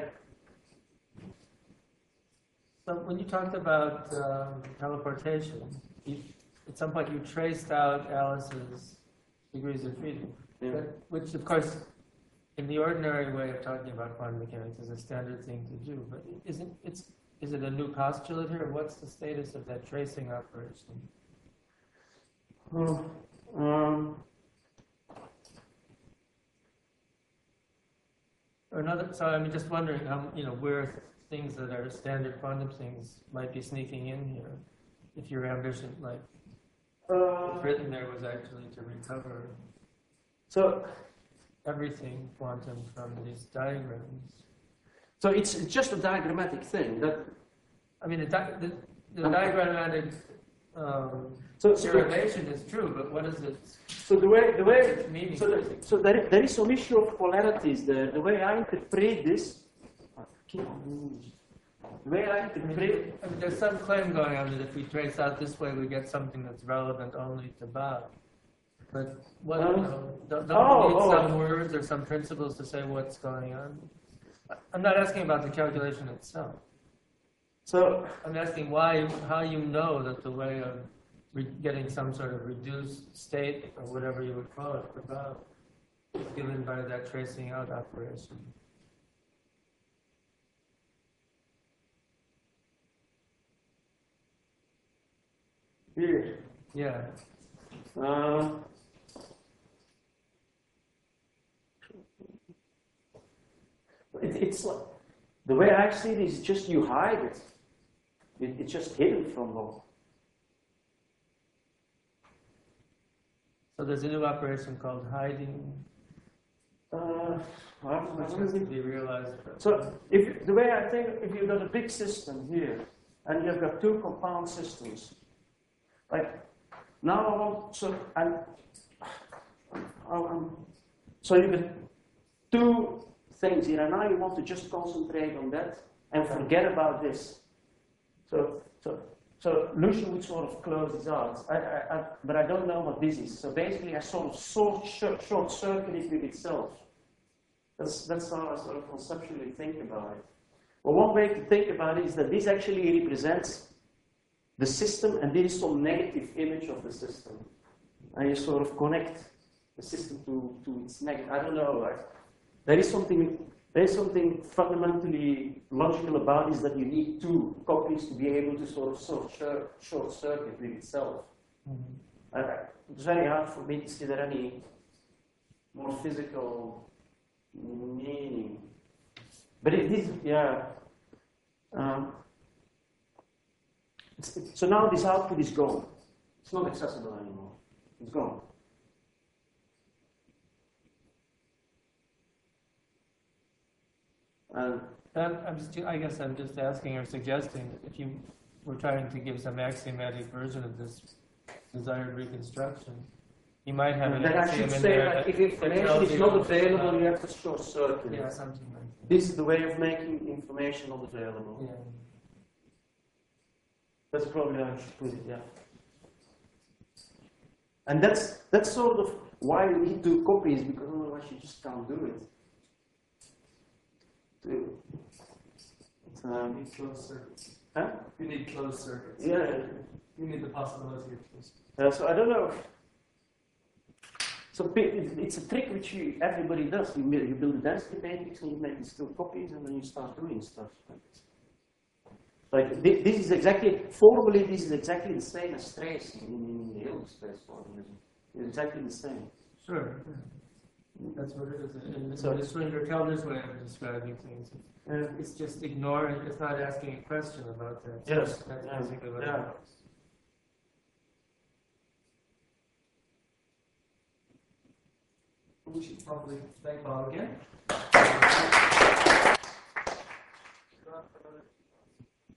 So when you talked about um, teleportation, you, at some point you traced out Alice's degrees of freedom, Yeah. but, which of course, in the ordinary way of talking about quantum mechanics, is a standard thing to do. But isn't it's is it a new postulate here? What's the status of that tracing operation? Well, um, Or another. So I'm just wondering how you know where things that are standard quantum things might be sneaking in here, if your ambition, like uh, written there, was actually to recover so everything quantum from these diagrams. so it's, it's just a diagrammatic thing. That I mean, the, di the, the diagrammatic um, so, so, derivation is true, but what is it? so the way the way Meaning. so, the, so there, there is some issue of polarities there. The way I interpret this, the way I I mean, interpret. I mean, there's some claim going on that if we trace out this way, we get something that's relevant only to Bob. But what, you know, don't, don't Oh, we need oh. some words or some principles to say what's going on? I'm not asking about the calculation itself. So I'm asking why, how you know that the way of re getting some sort of reduced state, or whatever you would call it, for Bob, is given by that tracing out operation. here. Yeah. Uh, it, it's like, the way I see it is just you hide it. it it's just hidden from all. So there's a new operation called hiding, Uh, I don't- I which don't has to think- be realized. So if the way I think, if you've got a big system here, and you've got two compound systems, like now I want so and um, so you got two things here, and now you want to just concentrate on that and forget about this. So so so Lucian would sort of close this out, I, I, I, but I don't know what this is. So basically, I sort of short, short, short circuit it with itself. That's, that's how I sort of conceptually think about it. Well, one way to think about it is that this actually represents the system, and this is some negative image of the system. And you sort of connect the system to, to its negative. I don't know. Right? There is something. There is something fundamentally logical about this, that you need two copies to be able to sort of short, short circuit with itself. Mm-hmm. Uh, it's very hard for me to see there any more physical meaning. But it is, yeah. Um, it's, it's, so now this output is gone. It's not accessible anymore. It's gone. And Um, I'm just, I guess I'm just asking or suggesting that if you were trying to give some axiomatic version of this desired reconstruction, you might have an then I axiom should in say there that that if that information tells is you- not available, you have to short circuit. Yeah, something like that. This is the way of making information not available. Yeah. That's probably how I should put it, yeah. And that's that's sort of why you need two copies, because otherwise you just can't do it. To, it's, You um, need closed circuits. huh? You need closed circuits. Yeah. You need the possibility of closed. Uh, so I don't know. So pe- it- it's a trick which you, everybody does. You, build- you build a density matrix and you make these two copies, and then you start doing stuff like this. Like thi- this is exactly formally this is exactly the same as trace in, in the Hilbert space formalism. It's exactly the same. Sure. That's what it is. And it's So- the Schwinger-Kelder's way of describing things. Uh, It's just ignoring, it's not asking a question about that. Yes. That's Yeah. basically what Yeah. it is. We should probably thank Bob again.